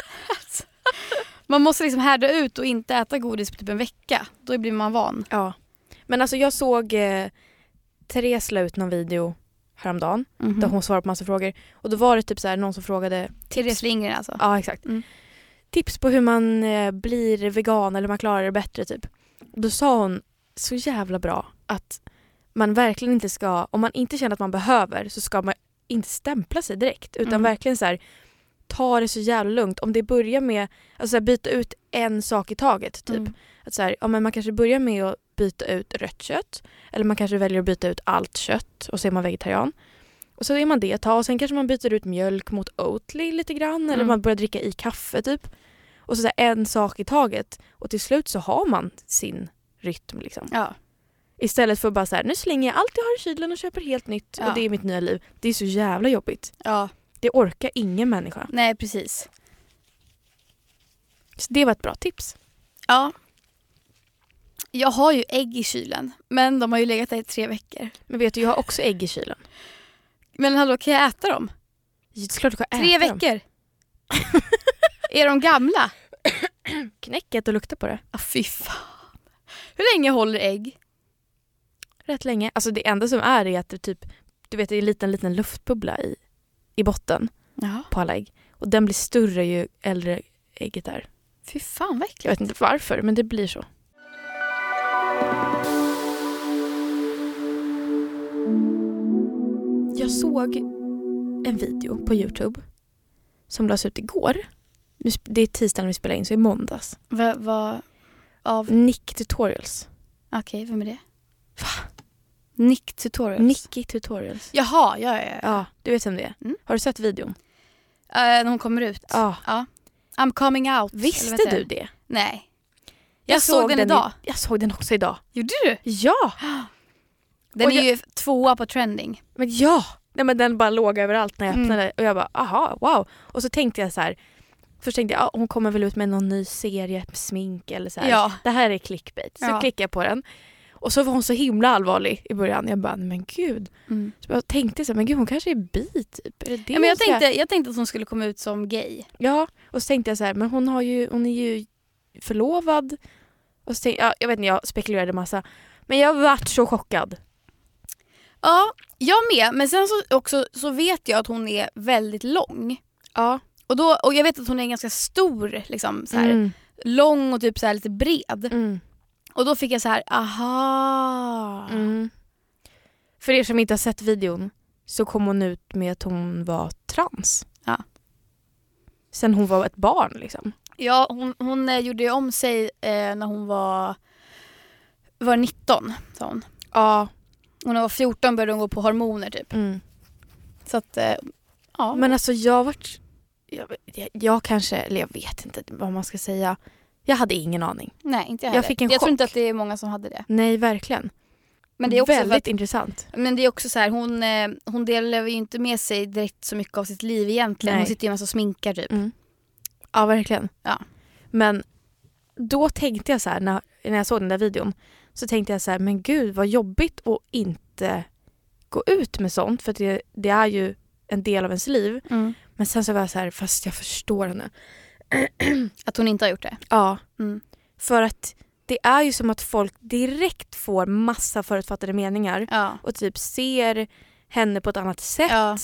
Man måste liksom härda ut och inte äta godis på typ en vecka. Då blir man van. Ja. Men alltså jag såg eh, Therese la ut någon video häromdagen Mm-hmm. där hon svarade på massa frågor. Och då var det typ så här någon som frågade, Therese Lindgren alltså. ja exakt, Mm. tips på hur man eh, blir vegan eller man klarar det bättre typ. Och då sa hon så jävla bra att man verkligen inte ska, om man inte känner att man behöver så ska man inte stämpla sig direkt. Utan Mm. verkligen så här, ta det så jävla lugnt. Om det börjar med alltså så här, byta ut en sak i taget typ. Mm. Att så här, ja, men man kanske börjar med att byta ut rött kött. Eller man kanske väljer att byta ut allt kött och så är man vegetarian. Och så är man det ett tag och sen kanske man byter ut mjölk mot Oatly lite grann. Eller Mm. man börjar dricka i kaffe typ. Och så, så här, en sak i taget. Och till slut så har man sin rytm liksom. Ja. Istället för att bara så här, nu slänger jag allt jag har i kylen och köper helt nytt. Ja. Och det är mitt nya liv. Det är så jävla jobbigt. Ja. Det orkar ingen människa. Nej, precis. Så det var ett bra tips. Ja. Jag har ju ägg i kylen, men de har ju legat där i tre veckor. Men vet du, jag har också ägg i kylen. Men hallå, kan jag äta dem? Det är klart du kan Tre äta dem. veckor? Är de gamla? Knäck ett och lukta på det. Ah, fy fan. Hur länge håller ägg? Rätt länge. Alltså det enda som är är att det typ, du vet det är en liten, liten luftbubbla i, i botten Ja. på alla ägg. Och den blir större ju äldre ägget är. Fy fan, vad äckligt. Jag vet inte varför, men det blir så. jag såg en video på YouTube som lades ut igår. Det är tisdagen vi spelar in, så i måndags. Vad va, av? Nick Tutorials. Okej, okay, vem är det? Va? Nick Tutorials? Nicky Tutorials. Jaha, ja, ja, ja. Ja, du vet vem det är. Mm. Har du sett videon? Uh, när hon kommer ut? Ja. ja. I'm coming out. Visste du det? Nej. Jag, jag såg, såg den, den idag. I, jag såg den också idag. Gjorde du? Ja. Den och är jag, ju tvåa på trending. Men ja. Nej, men den bara låg överallt när jag öppnade. Mm. Och jag bara, aha, wow. Och så tänkte jag så här. Först tänkte jag, ah, hon kommer väl ut med någon ny serie med smink eller så här. Ja. Det här är clickbait. Så ja. klickade jag på den. Och så var hon så himla allvarlig i början. Jag bara, men gud. Mm. Så jag tänkte så här, men gud, hon kanske är bi typ. Är det det ja, men jag, tänkte, jag tänkte att hon skulle komma ut som gay. Ja, och så tänkte jag så här, men hon, har ju, hon är ju förlovad. Och så tänkte, ja, jag vet inte, jag spekulerade massa. Men jag varit så chockad. Ja, jag med. Men sen så, också, så vet jag att hon är väldigt lång. Ja. Och, då, och jag vet att hon är ganska stor, liksom, så här, mm. lång och typ så här lite bred. Mm. Och då fick jag så här, aha. Mm. För er som inte har sett videon så kom hon ut med att hon var trans. Ja. Sen hon var ett barn liksom. Ja, hon, hon eh, gjorde om sig eh, när hon var, var nitton, sa hon. Ja. Och när hon var fjorton började hon gå på hormoner typ. Mm. Så att, eh, ja. Men alltså jag vart... Jag, jag, jag kanske, eller jag vet inte vad man ska säga. Jag hade ingen aning. Nej, inte jag Jag fick en Jag chock. tror inte att det är många som hade det. Nej, verkligen. Men det är också väldigt att, intressant. Men det är också så här, hon, eh, hon delar ju inte med sig direkt så mycket av sitt liv egentligen. Nej. Hon sitter ju med så sminkar typ. Mm. Ja, verkligen. Ja. Men då tänkte jag så här, när, när jag såg den där videon, så tänkte jag så här, men gud vad jobbigt att inte gå ut med sånt. För det, det är ju en del av ens liv. Mm. Men sen så var jag så här, fast jag förstår henne. Att hon inte har gjort det? Ja. Mm. För att det är ju som att folk direkt får massa förutfattade meningar. Ja. Och typ ser henne på ett annat sätt. Ja.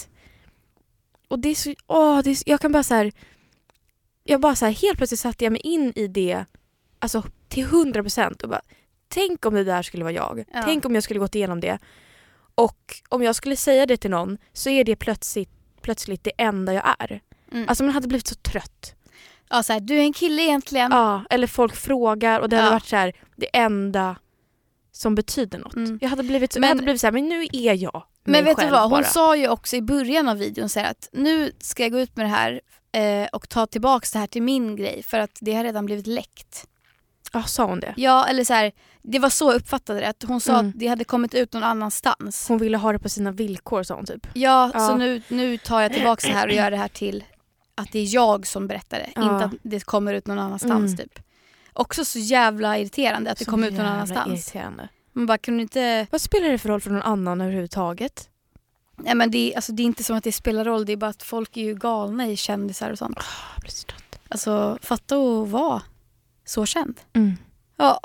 Och det är så, åh, det är, jag kan bara så här, jag bara så här, helt plötsligt satte jag mig in i det, alltså till hundra procent och bara, tänk om det där skulle vara jag. Ja. Tänk om jag skulle gått igenom det. Och om jag skulle säga det till någon, så är det plötsligt, plötsligt det enda jag är. Mm. Alltså man hade blivit så trött. Ja, så här, du är en kille egentligen. Ja, eller folk frågar och det ja. hade varit så här, det enda som betyder något. Mm. Jag hade blivit så, men, jag hade blivit så här, men nu är jag. Men vet du vad, hon bara. sa ju också i början av videon så här, att nu ska jag gå ut med det här eh, och ta tillbaks det här till min grej för att det har redan blivit läckt. Ja, sa hon det? Ja, eller så här, det var så jag uppfattade det, att hon sa Mm. att det hade kommit ut någon annanstans. Hon ville ha det på sina villkor, sa hon typ. Ja, Ja. så nu, nu tar jag tillbaks det här och gör det här till att det är jag som berättar det. Ja. Inte att det kommer ut någon annanstans Mm. typ. Också så jävla irriterande att det Så kommer ut någon jävla annanstans. irriterande. Man bara, kunde inte... Vad spelar det för roll för någon annan överhuvudtaget? Nej, men det, är, alltså, det är inte som att det spelar roll, det är bara att folk är ju galna i kändisar och sånt. Oh, jag blir så trött. Alltså, fatta att vara så känd. Mm. Ja.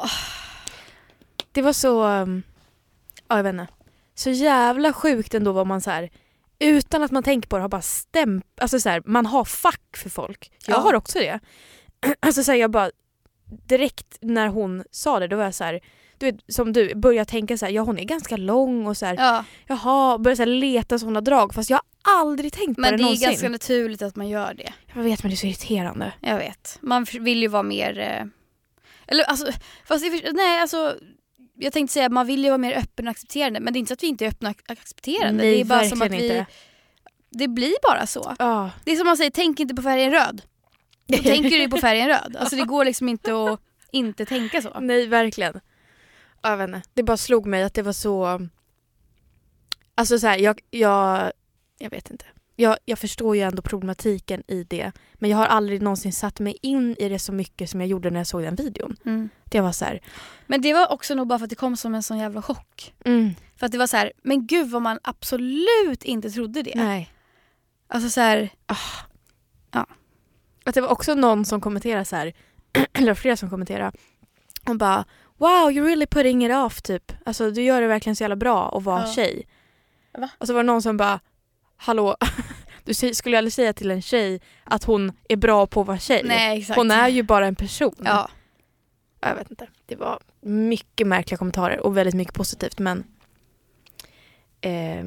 Det var så, um, ja, jag vet inte. Så jävla sjukt ändå vad man så här, utan att man tänker på det, har bara stämp, alltså så här, man har fack för folk. Jag Ja. har också det. Alltså så här, jag bara direkt när hon sa det, då var jag så här, du vet, som du börjar tänka så här, ja, hon är ganska lång och så här, Ja. jaha, börjar så här leta sådana drag, fast jag har aldrig tänkt på Men det det är någonsin. ganska naturligt att man gör det. Jag vet, men det är så irriterande. Jag vet. Man vill ju vara mer... Eh, eller alltså, fast det, nej alltså... Jag tänkte säga att man vill ju vara mer öppen och accepterande. Men det är inte så att vi inte är öppna och accepterande. Nej, det är bara som att verkligen vi... inte. Det blir bara så. Ja. Det är som man säger, tänk inte på färgen röd. Då tänker du på färgen röd. Alltså det går liksom inte att inte tänka så. Nej, verkligen. Jag vet inte. Det bara slog mig att det var så... Alltså så här, jag, jag, jag vet inte. Jag, jag förstår ju ändå problematiken i det. Men jag har aldrig någonsin satt mig in i det så mycket som jag gjorde när jag såg den videon. Mm. Det var så här... Men det var också nog bara för att det kom som en sån jävla chock. Mm. För att det var så här, men gud vad man absolut inte trodde det. Nej. Alltså så här... Ah. Ja. Att det var också någon som kommenterade så här, eller flera som kommenterade. Och bara, wow, you're really putting it off typ. Alltså du gör det verkligen så jävla bra att vara Ja. tjej. Va? Och så var det någon som bara, hallå, du skulle aldrig säga till en tjej att hon är bra på att vara tjej. Nej, exakt. Hon är ju bara en person. Ja. Jag vet inte. Det var mycket märkliga kommentarer och väldigt mycket positivt. Men eh,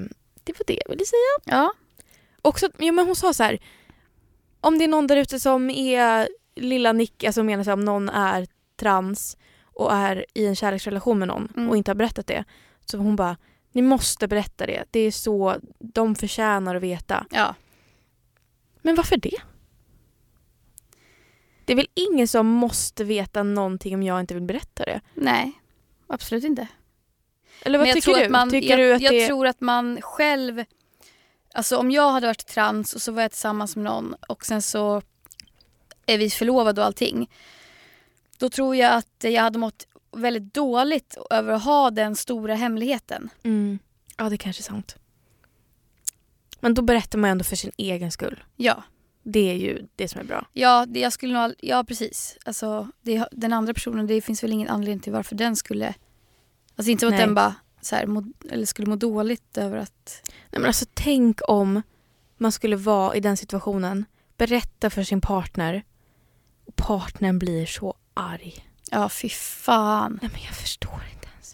Det var det jag ville säga. Ja. Också, ja, men hon sa så här, om det är någon där ute som är lilla Nick, alltså menar sig om någon är trans och är i en kärleksrelation med någon Mm. och inte har berättat det. Så hon bara, ni måste berätta det. Det är så de förtjänar att veta. Ja. Men varför det? Det är väl ingen som måste veta någonting om jag inte vill berätta det? Nej, absolut inte. Eller vad Men jag tycker tror du? att man, tycker jag, du att jag det... tror att man själv... Alltså om jag hade varit trans och så var jag tillsammans med någon och sen så är vi förlovade och allting. Då tror jag att jag hade mått väldigt dåligt över att ha den stora hemligheten. Mm. Ja, det är kanske är sant. Men då berättar man ändå för sin egen skull. Ja. Det är ju det som är bra. Ja, det, jag skulle nog, ja precis. Alltså, det, den andra personen, det finns väl ingen anledning till varför den skulle... Alltså inte att Nej. den bara så här, må, eller skulle må dåligt över att... Nej, men alltså tänk om man skulle vara i den situationen, berätta för sin partner och partnern blir så arg. Ja, fy fan. Nej, men jag förstår inte ens.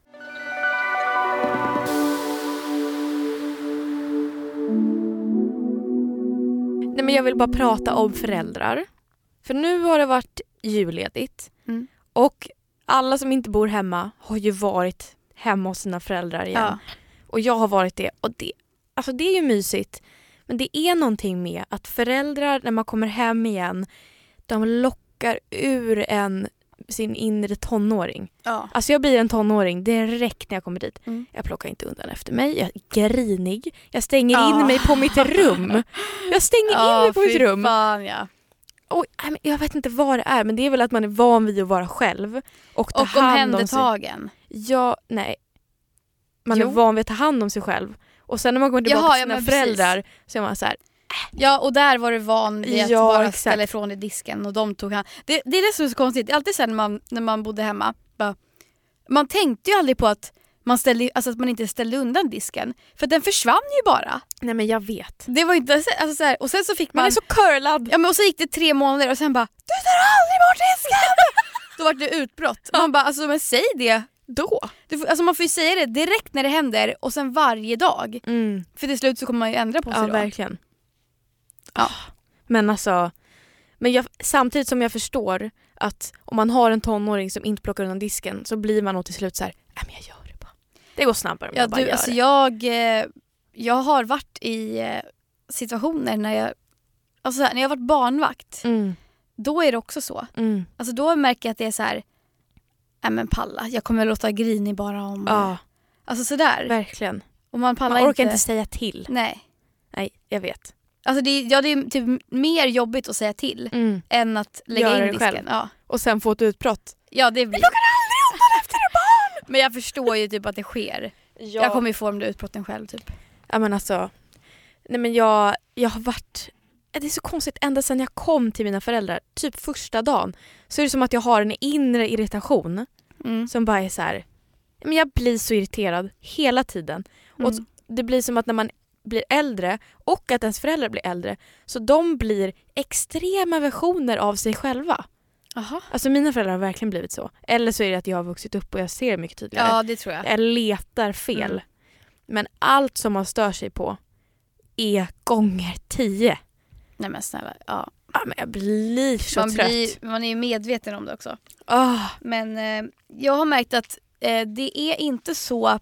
Nej, men jag vill bara prata om föräldrar. För nu har det varit julledigt. Mm. Och alla som inte bor hemma har ju varit hemma hos sina föräldrar igen. Ja. Och jag har varit det. Och det, alltså det är ju mysigt. Men det är någonting med att föräldrar när man kommer hem igen, de lockar ur en sin inre tonåring. Ja. Alltså jag blir en tonåring direkt när jag kommer dit. Mm. Jag plockar inte undan efter mig. Jag är grinig. Jag stänger Ja. in mig på mitt rum. Jag stänger in mig på mitt rum. Fan, ja. Och, jag vet inte vad det är, men det är väl att man är van vid att vara själv. Och ta Och hand om sig. omhändertagen. Ja, nej. Man Jo. är van vid att ta hand om sig själv. Och sen när man går tillbaka Jaha, till ja, sina men föräldrar precis. så är man så här. Ja, och där var det van vid att Ja, bara exakt. ställa ifrån i disken och de tog hand. Det, det är det som är så konstigt. Alltid sen när man, när man bodde hemma. Bara, man tänkte ju aldrig på att man, ställde, alltså att man inte ställde undan disken. För den försvann ju bara. Nej, men jag vet. Det var inte alltså, så här, och sen så fick man... Man är så curlad. Ja, men och så gick det tre månader och sen bara, du tar aldrig bort disken! Då var det utbrott. Man bara, alltså men säg det. Då? Du, får- alltså man får ju säga det direkt när det händer och sen varje dag. Mm. För till slut så kommer man ju ändra på sig Ja, då. verkligen. Ja. Men alltså, men jag, samtidigt som jag förstår att om man har en tonåring som inte plockar undan disken så blir man nog till slut så här, nej men jag gör det bara. Det går snabbare om Ja, jag bara du, gör alltså det. jag, eh, jag har varit i eh, situationer när jag, alltså så här, när jag har varit barnvakt, Mm, då är det också så. mm. Alltså då märker jag att det är så här, nej men palla, jag kommer låta grinig bara om, Ja, alltså sådär. verkligen. Och man pallar Man orkar inte. inte säga till. Nej. Nej, jag vet. Alltså det, ja, det är typ mer jobbigt att säga till Mm. än att lägga Göra in det disken. själv. Ja. Och sen få ett utbrott. Ja, det blir... Jag plockar aldrig undan efter det barn! Men jag förstår ju typ att det sker. Ja. Jag kommer ju få de där utbrotten själv typ. Ja, men alltså, nej men jag, jag har varit, det är så konstigt, ända sedan jag kom till mina föräldrar, typ första dagen, så är det som att jag har en inre irritation Mm. som bara är så här, men jag blir så irriterad hela tiden. Mm. Och det blir som att när man blir äldre och att ens föräldrar blir äldre, så de blir extrema versioner av sig själva. Aha. Alltså mina föräldrar har verkligen blivit så. Eller så är det att jag har vuxit upp och jag ser det mycket tydligare. Ja, det tror jag. Jag letar fel. Mm. Men allt som man stör sig på är gånger tio. Nej men snälla, ja. Ja, men jag blir så Man, trött. blir, man är ju medveten om det också. Ah, Men eh, jag har märkt att eh, det är inte så...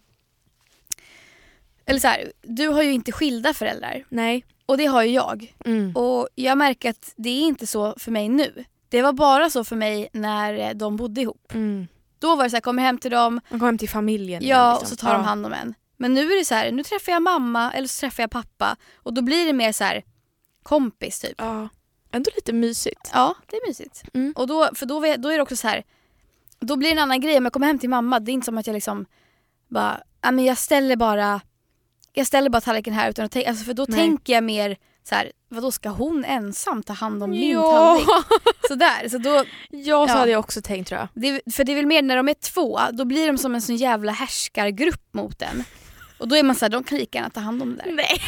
Eller så här, du har ju inte skilda föräldrar. nej. Och det har ju jag. Mm. Och jag märker att det är inte så för mig nu. Det var bara så för mig när eh, de bodde ihop. Mm. Då var det så här, kommer hem till dem, Man går hem till familjen. ja, igen, liksom. och så tar de hand om en. Men nu är det så här, nu träffar jag mamma eller så träffar jag pappa. Och då blir det mer så här kompis typ. Ja. Ändå lite mysigt. Ja, det är mysigt. Mm. Och då, för då, vet- då är det också så här, då blir det en annan grej. Om jag kommer hem till mamma, det är inte som att jag liksom bara, ja men jag ställer bara jag ställer bara tallriken här utan att tänka, alltså för då Nej. tänker jag mer så här, vad då ska hon ensam ta hand om min Ja. tallrik? Så där, så då Ja, så Ja. hade jag också tänkt, tror jag. det, för det är väl mer när de är två, då blir de som en sån jävla härskargrupp mot en. Och då är man så här, de kan lika gärna ta hand om det där. Nej.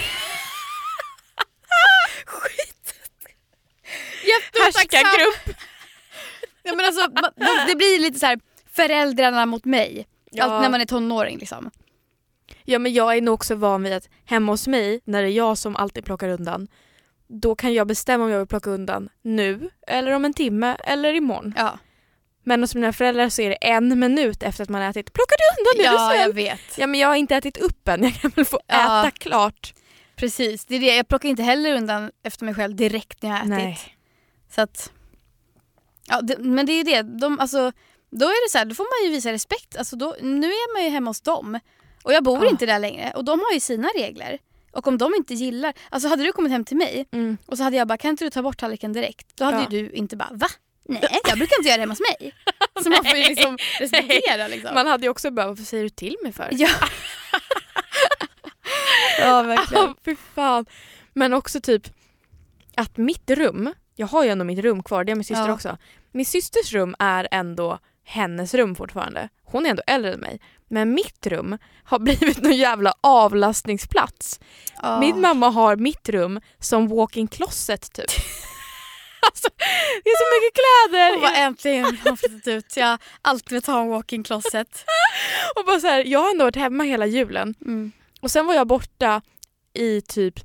Skit. Härskargrupp. Ja, men alltså, ma- det blir lite så här föräldrarna mot mig. Ja. Allt när man är tonåring liksom. Ja, men jag är nog också van vid att hemma hos mig, när det är jag som alltid plockar undan, då kan jag bestämma om jag vill plocka undan nu, eller om en timme, eller imorgon. Ja. Men hos mina föräldrar så är det en minut efter att man har ätit. Plockar du undan nu? Ja, jag vet. Ja, men jag har inte ätit upp än. Jag kan väl få Ja. äta klart. Precis, det är det. Jag plockar inte heller undan efter mig själv direkt när jag har ätit. Nej. Så att, ja, det, men det är ju det. De, alltså, då är det så här, då får man ju visa respekt. Alltså då, nu är man ju hemma hos dem. Och jag bor Ja. inte där längre. Och de har ju sina regler. Och om de inte gillar... Alltså hade du kommit hem till mig Mm. och så hade jag bara, kan inte du ta bort tallriken direkt? Då hade Ja. ju du inte bara, va? Nej, jag brukar inte göra det hemma hos mig. Så man får ju liksom respektera liksom. Man hade ju också bara, varför säger du till mig för? Ja. Ja, verkligen. Ja, fy fan. Men också typ att mitt rum, jag har ju ändå mitt rum kvar, det är min syster Ja. också. Min systers rum är ändå hennes rum fortfarande. Hon är ändå äldre än mig. Men mitt rum har blivit någon jävla avlastningsplats. Ja. Min mamma har mitt rum som walk-in closet typ. Alltså, det är så mycket kläder. Och bara äntligen har hon flyttat ut. Jag alltid vill ta en walk-in closet. Och bara så här, jag har ändå varit hemma hela julen. Mm. Och sen var jag borta i typ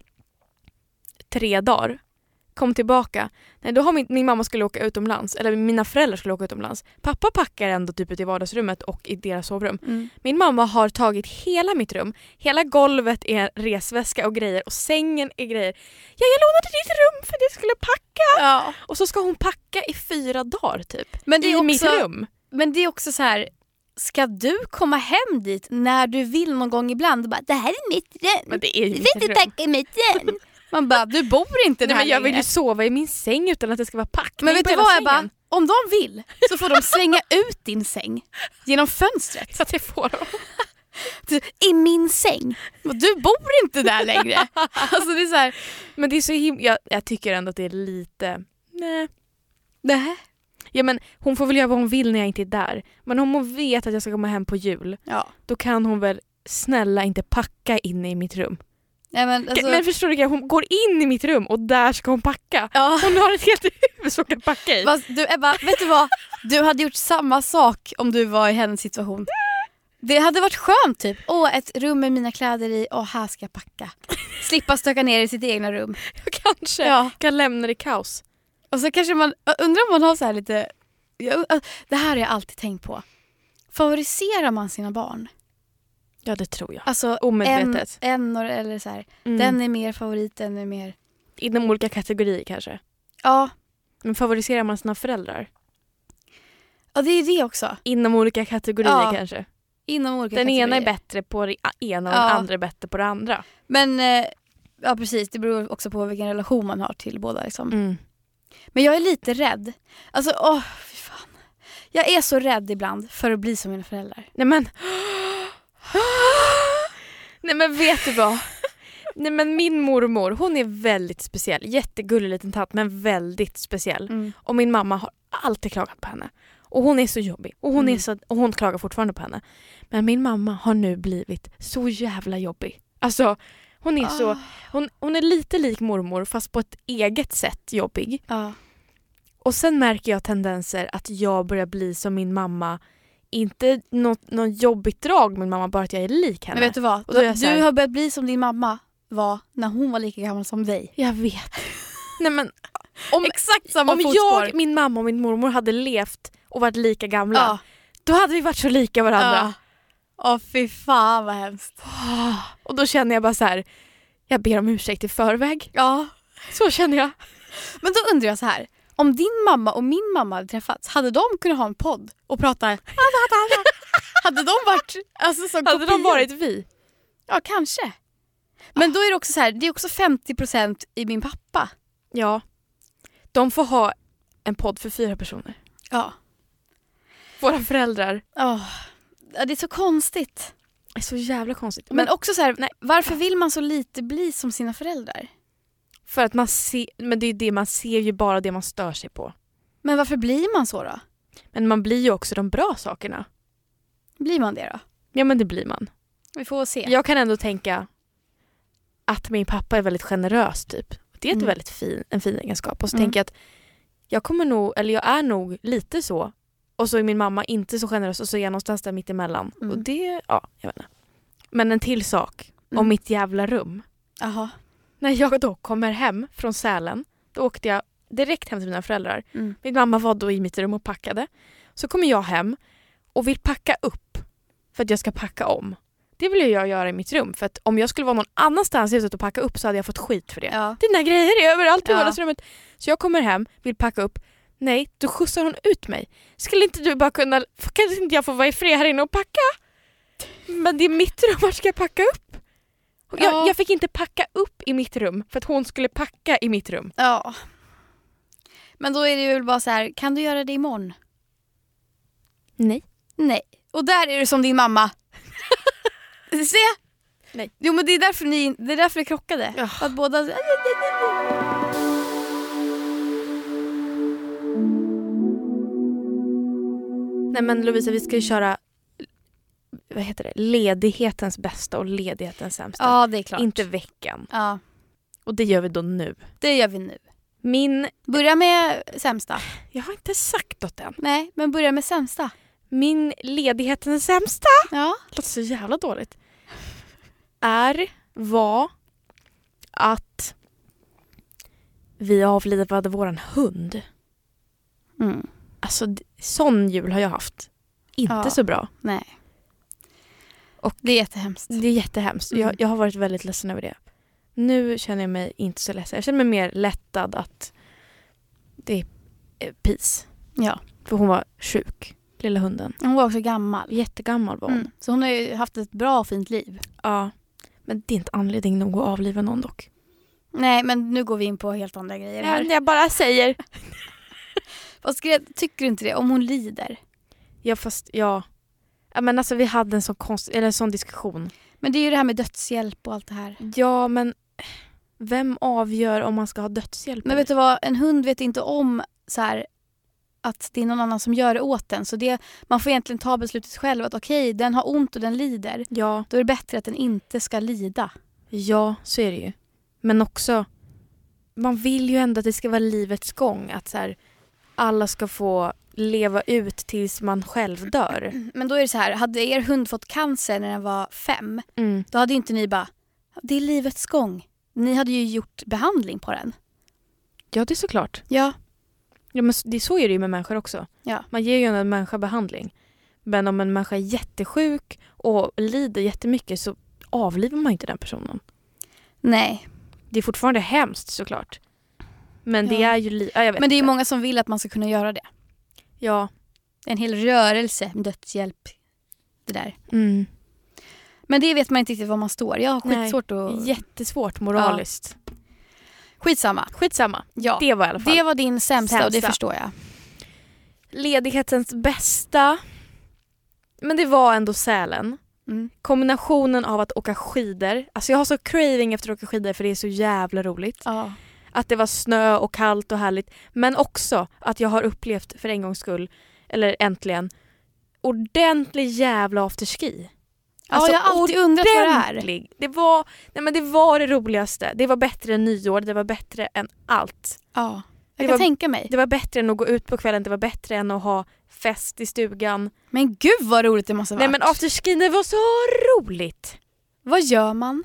tre dagar. Kom tillbaka. Nej, då har min, min mamma skulle åka utomlands. Eller mina föräldrar skulle åka utomlands. Pappa packar ändå typ ut i vardagsrummet och i deras sovrum. Mm. Min mamma har tagit hela mitt rum. Hela golvet är resväska och grejer. Och sängen är grejer. Ja, jag lånade ditt rum för att jag skulle packa. Ja. Och så ska hon packa i fyra dagar typ. Men det är I också, mitt rum. Men det är också så här, ska du komma hem dit när du vill någon gång ibland och bara, det här är mitt rum. Men det är ju Du mitt vill inte rum. packa mitt rum. Man bara, du bor inte där Nej, men jag vill längre. ju sova i min säng utan att det ska vara packning. Men vet på du hela vad, jag bara, sängen. om de vill så får de slänga ut din säng genom fönstret. Så att det får dem. Du, i min säng. Du bor inte där längre. Alltså det är så här, Men det är så himla... Jag, jag tycker ändå att det är lite... Nej. nej. Ja, men hon får väl göra vad hon vill när jag inte är där. Men om hon vet att jag ska komma hem på jul, Ja. då kan hon väl snälla inte packa in i mitt rum. Ja, men, alltså, Men förstår du, hon går in i mitt rum och där ska hon packa. ja. Hon har ett helt hus hon kan packa i. Fast du Ebba, vet du vad? Du hade gjort samma sak om du var i hennes situation. Det hade varit skönt typ. Åh, ett rum med mina kläder i. Åh, här ska jag packa. Slippa stöka ner i sitt egna rum. Kanske Ja. kan lämna det i kaos. Och så kanske man, undrar om man har så här lite, jag, det här har jag alltid tänkt på. Favoriserar man sina barn? Ja, det tror jag. Alltså Omedvetet. en, en eller så här. Mm. Den är mer favorit, den är mer. Inom olika kategorier kanske. Ja, Men favoriserar man sina föräldrar? och det är det också. Inom olika kategorier Ja. kanske. Inom olika Den ena är kategorier. bättre på det ena och Ja. den andra är bättre på det andra. Men eh, ja, precis, det beror också på vilken relation man har till båda liksom. Mm. Men jag är lite rädd. Alltså, åh, fy fan. Jag är så rädd ibland för att bli som mina föräldrar. Nej men... Nej men vet du vad? Nej men min mormor, hon är väldigt speciell. Jättegullig liten tant, men väldigt speciell. Mm. Och min mamma har alltid klagat på henne. Och hon är så jobbig. Och hon, Mm. är så, och hon klagar fortfarande på henne. Men min mamma har nu blivit så jävla jobbig. Alltså, hon är Ah. så... Hon, hon är lite lik mormor, fast på ett eget sätt jobbig. Ja. Och sen märker jag tendenser att jag börjar bli som min mamma. Inte något, något jobbigt drag med min mamma, bara att jag är lik henne. Men vet du vad? Och då är jag Du så här- har börjat bli som din mamma var när hon var lika gammal som dig. Jag vet. Nej men om, Exakt samma om fotspår. jag, min mamma och min mormor hade levt och varit lika gamla, Ja. då hade vi varit så lika varandra. Åh, oh, fy fan vad hemskt. Och då känner jag bara så här, jag ber om ursäkt i förväg. Ja. Så känner jag. Men då undrar jag så här. Om din mamma och min mamma hade träffats, hade de kunnat ha en podd och prata? Hade de varit alltså, som Hade de kopior? varit vi? Ja, kanske. Men då är det också så här, det är också femtio procent i min pappa. Ja. De får ha en podd för fyra personer. Ja. Våra föräldrar. Oh. Ja, det är så konstigt. Det är så jävla konstigt. Men, Men, också så här, nej. varför vill man så lite bli som sina föräldrar? för att man ser, men det är det man ser ju bara det man stör sig på. Men varför blir man så då? Men man blir ju också de bra sakerna. Blir man det då? Ja men det blir man. Vi får se. Jag kan ändå tänka att min pappa är väldigt generös typ. Det är ett Mm. väldigt fin, en fin egenskap. Och så Mm. tänker jag att jag kommer nog, eller jag är nog lite så. Och så är min mamma inte så generös och så är jag någonstans där mitt emellan. Mm. Och det, ja, jag vet inte. Men en till sak Mm. om mitt jävla rum. Jaha. När jag då kommer hem från Sälen, då åkte jag direkt hem till mina föräldrar. Mm. Min mamma var då i mitt rum och packade. Så kommer jag hem och vill packa upp för att jag ska packa om. Det vill jag göra i mitt rum. För att om jag skulle vara någon annanstans i huset och packa upp så hade jag fått skit för det. Ja. Dina grejer är överallt i Ja. vardagsrummet. Så jag kommer hem, vill packa upp. Nej, då skjutsar hon ut mig. Skulle inte du bara kunna... Kan inte jag få vara i fred här inne och packa? Men det är mitt rum, var ska jag packa upp? Och Jag, Ja. jag fick inte packa upp i mitt rum för att hon skulle packa i mitt rum. Ja. Men då är det ju väl bara så här, kan du göra det imorgon? Nej. Nej. Och där är du som din mamma. Se? Nej. Jo, men det är därför ni, det är därför det krockade. Ja. Att båda... Nej men Lovisa, vi ska ju köra vad heter det? Ledighetens bästa och ledighetens sämsta. Ja, det är klart. Inte veckan. Ja, Och det gör vi då nu. det gör vi nu. Min... Börja med sämsta. Jag har inte sagt något än. Nej, men börja med sämsta. Min ledighetens sämsta, Ja. det låter så jävla dåligt, är, var att vi avlivade våran hund. Mm. Alltså d- sån jul har jag haft. Inte Ja. så bra. Nej. Och det är jättehemskt. Det är jättehemskt. Mm. Jag, jag har varit väldigt ledsen över det. Nu känner jag mig inte så ledsen. Jag känner mig mer lättad att det är eh, peace. Ja. För hon var sjuk, lilla hunden. Hon var också gammal. Jättegammal var hon. Mm. Så hon har ju haft ett bra och fint liv. Ja. Men det är inte anledning nog att avliva någon dock. Nej, men nu går vi in på helt andra grejer här. Jag bara säger. Vad ska jag, tycker du inte det? Om hon lider. Ja, fast ja. Ja, men alltså vi hade en sån konst, eller en sån diskussion. Men det är ju det här med dödshjälp och allt det här. Ja, men vem avgör om man ska ha dödshjälp? Men vet du vad? En hund vet inte om så här, att det är någon annan som gör det åt den. Så det, man får egentligen ta beslutet själv att okej, den har ont och den lider. Ja, Då är det bättre att den inte ska lida. ja, så är det ju. Men också, man vill ju ändå att det ska vara livets gång. Att så här, alla ska få leva ut tills man själv dör. Men då är det så här, hade er hund fått cancer när den var fem, Mm. då hade ju inte ni bara, det är livets gång. Ni hade ju gjort behandling på den. Ja, det är såklart. Ja. Ja, men det, så är det ju med människor också. Ja. Man ger ju en människa behandling. Men om en människa är jättesjuk och lider jättemycket så avlivar man inte den personen. Nej. Det är fortfarande hemskt såklart. Men det Ja. är ju... Li- ja, jag vet Men det är ju inte. många som vill att man ska kunna göra det. Ja. En hel rörelse med dödshjälp. Det där. Mm. Men det vet man inte riktigt var man står. Jag har Nej. skitsvårt att... Jättesvårt moraliskt. Skitsamma. Skitsamma. Ja. Det var i alla fall. Det var din sämsta, och det Sämsta. förstår jag. Ledighetens bästa. Men det var ändå Sälen. Mm. Kombinationen av att åka skidor. Alltså jag har så craving efter att åka skidor för det är så jävla roligt. Ja. Att det var snö och kallt och härligt. Men också att jag har upplevt för en gångs skull, eller äntligen, ordentlig jävla afterski. Alltså, jag har alltid undrat vad det är. ordentlig. Det var, nej men det var det roligaste. Det var bättre än nyår, det var bättre än allt. Ja. Det Jag kan var- tänka mig. Det var bättre än att gå ut på kvällen, det var bättre än att ha fest i stugan. Men gud vad roligt det måste vara. Nej men afterskin, det var så roligt. Vad gör man?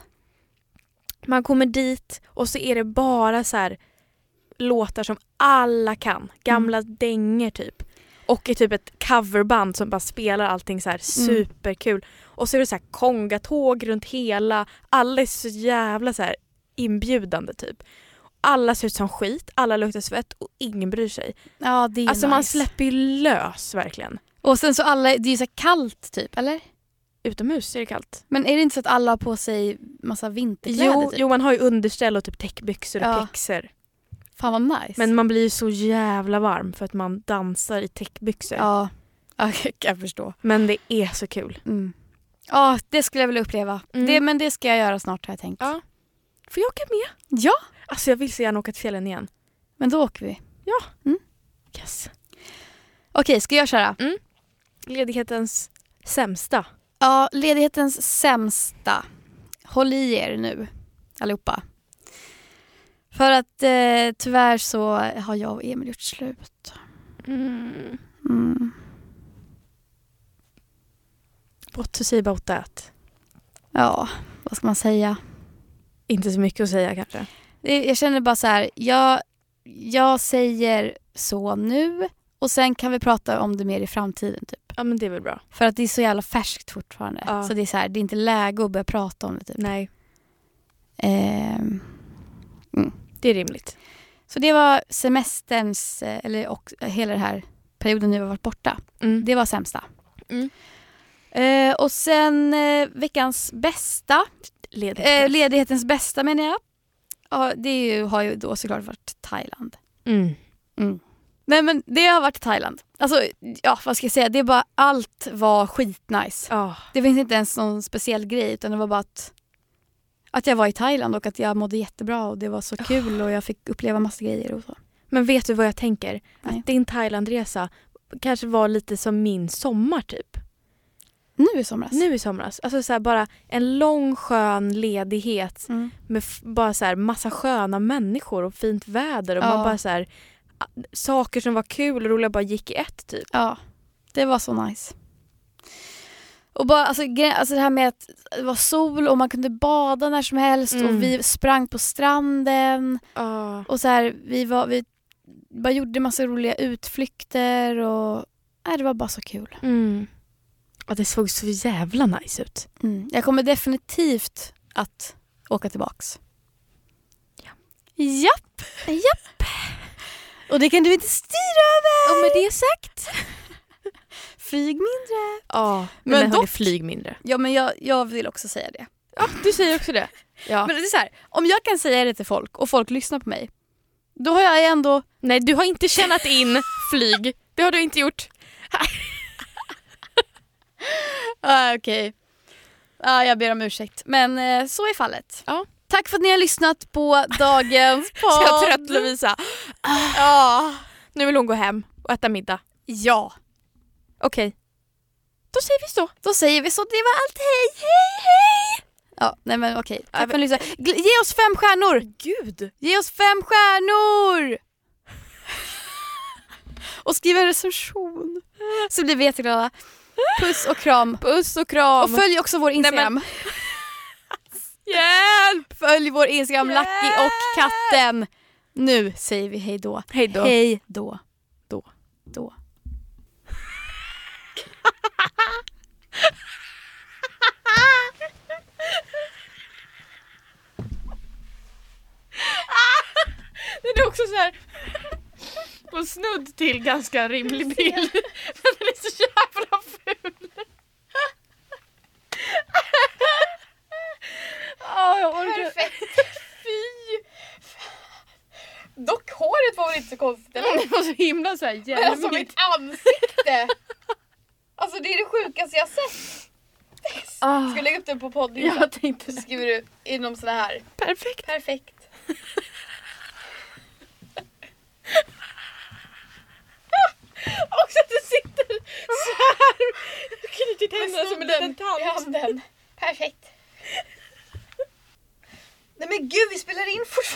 Man kommer dit och så är det bara så här låtar som alla kan. Gamla Mm. dänger typ. Och är typ ett coverband som bara spelar allting så här superkul. Och så är det så här kongatåg runt hela. Alla är så jävla så här inbjudande typ. Alla ser ut som skit, alla luktar svett och ingen bryr sig. Ja, det är Alltså nice. man släpper ju lös verkligen. Och sen så alla, det är ju så här kallt typ, eller? Utomhus är det kallt. Men är det inte så att alla har på sig massa vinterkläder Jo, typ? jo, man har ju underställ och typ täckbyxor och Ja. pjäxor. Fan vad nice. Men man blir ju så jävla varm för att man dansar i täckbyxor. Ja, ja jag kan förstå. Men det är så kul. Mm. Ja, det skulle jag vilja uppleva. Mm. Det, men det ska jag göra snart har jag tänkt. Ja. Får jag åka med? Ja, Alltså jag vill så gärna åka till fjällen igen. men då åker vi. Yes. Okej, ska jag köra? Ledighetens sämsta. Ja, ledighetens sämsta. Håll i er nu, allihopa. För att eh, tyvärr så har jag och Emil gjort slut. Mm. Mm. What to say about that? Ja, vad ska man säga? Inte så mycket att säga kanske. Det, jag känner bara så här, jag, jag säger så nu och sen kan vi prata om det mer i framtiden typ. Ja, men det är väl bra. För att det är så jävla färskt fortfarande. Ja. Så det är så här, det är inte läge att börja prata om det typ. Nej, Ehm, det är rimligt. så det var semesterns, eh, eller och, hela den här perioden nu har varit borta. Mm. Det var sämsta. Mm. Eh, och sen eh, veckans bästa, Ledighet. eh, ledighetens bästa menar jag. Ja, det är ju, har ju då såklart varit Thailand. Mm. Mm. Nej men det har varit Thailand. Alltså, ja vad ska jag säga, det är bara allt var skitnice. Oh. Det finns inte ens någon speciell grej utan det var bara att, att jag var i Thailand och att jag mådde jättebra och det var så kul och jag fick uppleva massa grejer och så. Men vet du vad jag tänker? Nej. Att din Thailandresa kanske var lite som min sommar typ. Nu i somras. Nu i somras. Alltså så här, bara en lång skön ledighet Mm. med f- bara så här massa sköna människor och fint väder och Ja. man bara så här, a- saker som var kul och roliga bara gick i ett typ. Ja, det var så nice. Och bara, alltså, gre- alltså det här med att det var sol och man kunde bada när som helst Mm. och vi sprang på stranden Oh. och så här, vi, var, vi bara gjorde massa roliga utflykter och nej, det var bara så kul. Mm. Ja, det såg så jävla nice ut. Mm. Jag kommer definitivt att åka tillbaks. Ja. Japp! Japp! Och det kan du inte styra över! Och med det sagt. Flyg mindre! Ja, men, Men men dock- dock... flyg mindre. Ja, men jag, jag vill också säga det. Ja, du säger också det. Ja. Men det är så här, om jag kan säga det till folk och folk lyssnar på mig, då har jag ändå... Nej, du har inte tjänat in flyg. Det har du inte gjort. Ah, okej. Okay. Ah, jag ber om ursäkt. Men eh, så är fallet. Ja. Tack för att ni har lyssnat på dagens podd. Så jag är trött, Lovisa. Ja. Nu vill hon gå hem och äta middag. Ja. Okej. Då säger vi så. Då säger vi så. Det var allt. Hej, hej, hej. Ja, nej men okej. Tack för att ni lyssnade. Gl- Ge oss fem stjärnor. Gud. Ge oss fem stjärnor. Och skriv en recension. Så blir vi jätteglada. Puss och kram. Puss och kram. Och följ också vår Instagram. Nej, Hjälp! Följ vår Instagram, Hjälp! Lucky och katten. Nu säger vi hej då. Hej då. Hej då. Då. Då. Det är också så här på snudd till ganska rimlig bild. Men den är så jävla ful. Oh, jag orkar. Perfekt. Fy. Dock håret var väl inte så konstigt, eller? Det var så himla så här Men alltså mitt hjälmigt. ansikte. Alltså det är det sjukaste jag sett. Ah, Ska jag lägga upp den på podden? jag tänkte Så det. skriver du inom såna här. Perfekt. Perfekt. Också att det sitter så här. Knutit händerna som en liten i tant. handen. Perfekt. Nej men gud, vi spelar in fortfarande.